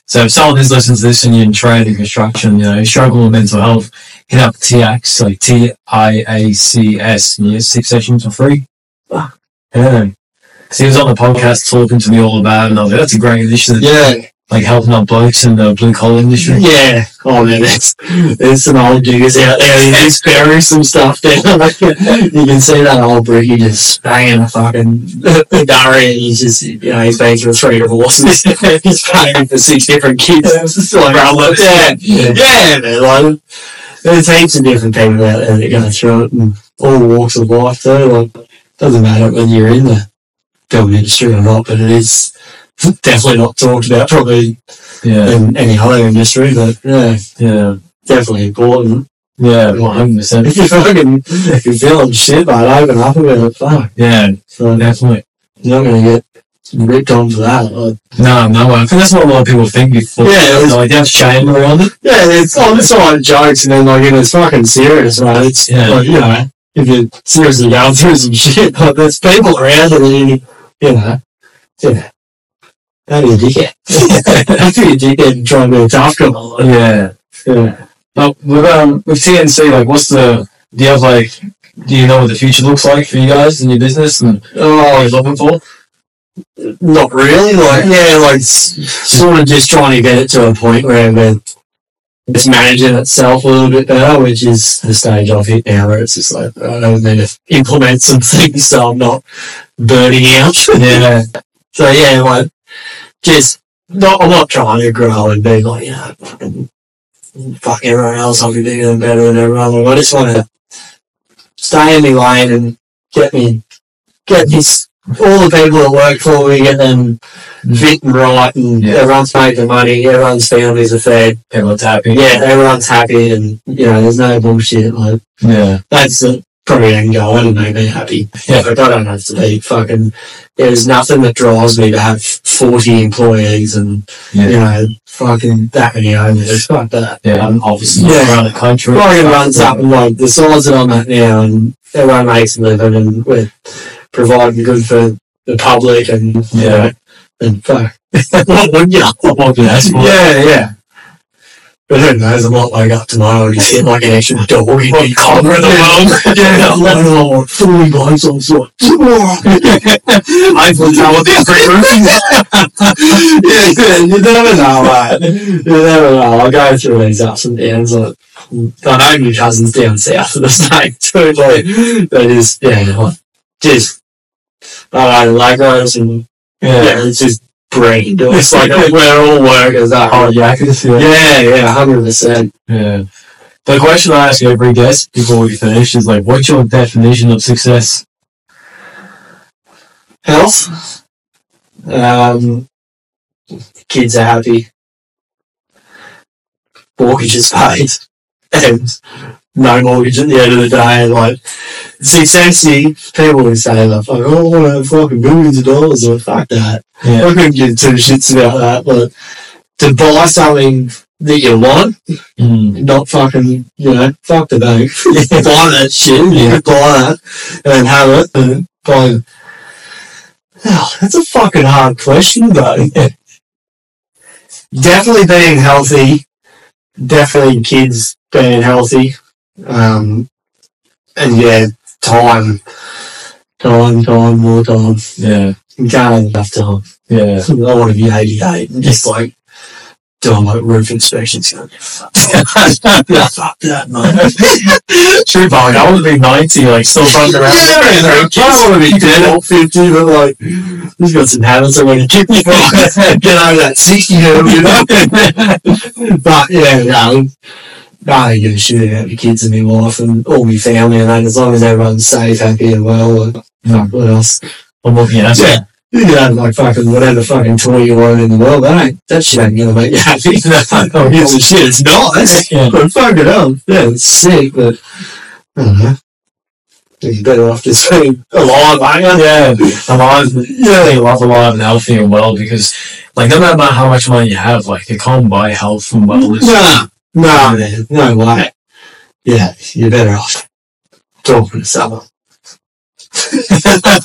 So if someone is listening to this and you're in trade and construction, you know, you struggle with mental health, hit up T A C S, like T I A C S, and you get six sessions for free. Yeah. Because he was on the podcast talking to me all about it, and I was like, that's a great initiative. Yeah. Like helping out blokes in the blue collar industry. Yeah. Oh man, there's, there's some old diggers out there. He's burying some stuff down. You can see that old bricky just banging a fucking durry, and he's just, you know, he's been through three divorces. He's paying for six different kids. Like, yeah, yeah, yeah, man. Like, there's heaps of different people out there that go through it, and all walks of life too. Like, doesn't matter whether you're in the film industry or not, but it is definitely not talked about probably Yeah. in any other industry, but yeah, Yeah. definitely important. Yeah, one hundred percent. If you fucking, if you're feeling shit, mate, open up about it, fuck. Yeah, So definitely. you're not going to get ripped on for that. Like, No, no, I think that's what a lot of people think before. Yeah, it was- like, they have shame around it. yeah, it's on the side of jokes, and then like, if it's fucking serious, right? It's Yeah. like, you know, if you're seriously going through some shit, like, there's people around it, and you, you know, yeah. Don't be a dickhead. Don't be a dickhead and try and be a tough guy. Like, Yeah. yeah. But with, um, with T N C, like, what's the, do you have, like, do you know what the future looks like for you guys in your business and what Oh, you're looking for? not really. Like, yeah, like, s- sort of just trying to get it to a point where we're it's managing itself a little bit better, which is the stage I've hit now, where it's just like, I don't need to implement some things so I'm not burning out. Yeah. So, yeah, like, just, not, I'm not trying to grow and be like, you know, fucking, fuck everyone else, I'll be bigger and better than everyone. Like, I just want to stay in my lane and get me, get this, all the people that work for me, get them fit and right, and Yeah. everyone's making money, everyone's families are fed. Everyone's happy. Yeah, everyone's happy, and, you know, there's no bullshit. Like, Yeah. that's the probably end goal, and make me happy. Yeah. Like, I don't have to be fucking, there's nothing that drives me to have forty employees and, Yeah. you know, fucking that many owners. Fuck that. Yeah, and obviously Yeah. around the country. Fucking runs up and like the size that I'm at now, and everyone makes a living, and we're providing good for the public, and, you Yeah. know, and fuck. What would you? What can you ask for? Yeah, yeah. But who knows, I might wake up tomorrow and just get like an extra dog in the corner of the world. Yeah, I'm like, oh, fully by some sort. I thought that would be a great room. Yeah, yeah, you never know, mate. You never know. I'll go through these ups and downs. Like, I know my cousins down south of the state too. Like, they just, yeah, like, just, I don't know, Legos and, Yeah. yeah, it's just brain. It's like, we're all workers. Oh, aren't we? yeah, I can see that. Yeah, yeah, hundred percent. Yeah. The question I ask every guest before we finish is like, what's your definition of success? Health. Um, kids are happy. Mortgage is paid, and no mortgage at the end of the day. Like, success, people will say like, "Oh, I want to have fucking millions of dollars." Or fuck that. Yeah. I couldn't give two shits about that. But to buy something that you want, Mm. not fucking, you know, fuck the bank. Buy that shit. You Yeah. could buy that and have it and buy. Oh, that's a fucking hard question, though. Definitely being healthy. Definitely kids being healthy. Um, and yeah, time. Time, time, more time. Yeah. You can't have enough time. Yeah. I want to be eighty-eight and just like doing like roof inspections. Going, yeah, fuck that, yeah, fuck that, man. True, but I want to be ninety, like, still running around. I don't want to be dead at fifty, but like, he's got some habits I want to keep me from. Get over that sixty hurdle, you know? But yeah, no, I don't give a shit about my kids and my wife and all my family, and that, as long as everyone's safe, happy, and well, like, fuck, what else? I'm looking at Yeah. You can have like fucking whatever fucking toy you want in the world, that ain't, that shit ain't gonna make you happy. No, gives a shit, it's nice. Yeah. But fuck it up. Yeah, it's sick, but I don't know. You're better off just being alive, aren't you? Yeah, alive. Yeah, you love alive and healthy and well, because, like, no matter how much money you have, like, you can't buy health and wellness. Nah, nah, man, no way. Yeah, you're better off talking to someone.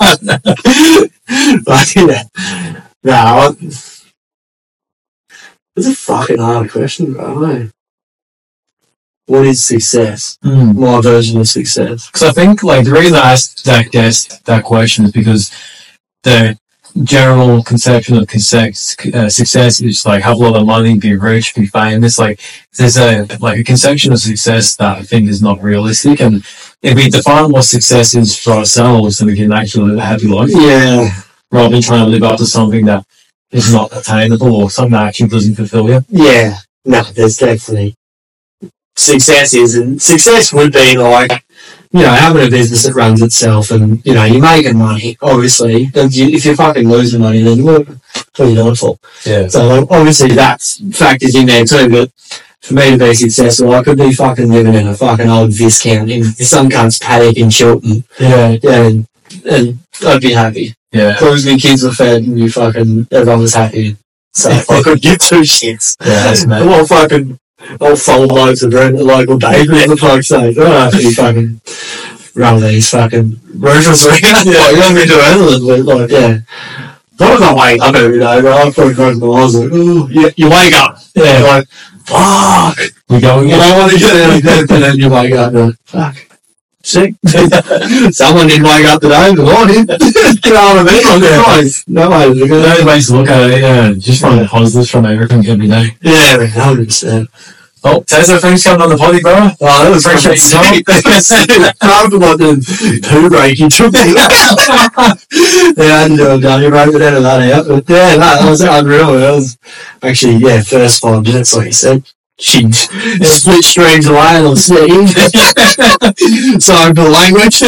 Like, yeah. No, I, It's a fucking hard question, bro. Eh? What is success? Mm. My version of success. Because I think, like, the reason I asked that guest that question is because the general conception of success, uh, success is like have a lot of money, be rich, be famous. Like, there's a like a conception of success that I think is not realistic. And if we define what success is for ourselves, then we can actually live a happy life. Yeah. Rather than trying to live up to something that is not attainable or something that actually doesn't fulfill you. Yeah. No, there's definitely success is, and success would be like, you know, having a business that runs itself and, you know, you're making money, obviously. If, you, if you're fucking losing money, then what, what are you doing it for? Yeah. So, like, obviously, that's factors in there too, but for me to be successful, I could be fucking living in a fucking old Viscount in some cunt's paddock in Chilton. Yeah. Yeah, and, and I'd be happy. Yeah. As long as my kids were fed and you fucking, everyone was happy. So, I could give two shits. Yeah, that's mad. I'll fucking, I'll fold loads of bread at the local bakery for fuck's sake. I don't have to be fucking run these fucking roofers around. Yeah, you want me to do anything, but like, yeah. Not if I wake up every day, but I'll probably close my eyes like, oh, you, you wake up. Yeah, like, fuck. We go You again. don't want to get out of bed, and then you wake up and you're like, fuck. Sick. Someone didn't wake up today, but I did. You know what I mean? Like, Yeah. guys, no way to look The at only it. ways to look at it, yeah, just find positives from everything every day. Yeah, one hundred percent. Oh, Tezza, thanks for coming on the potty, bro. Oh, that was Appreciate fucking your sick. After like the poo break you took me. Yeah, I didn't do a gunny break, but edit that out. But yeah, no, that was unreal. That was actually, yeah, first five minutes, like you said. She split streams away and I'm sitting. Sorry for the language.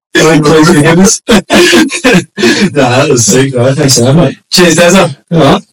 Please forgive us. No, that was sick, bro. Thanks so much. Cheers, Tezza. All right.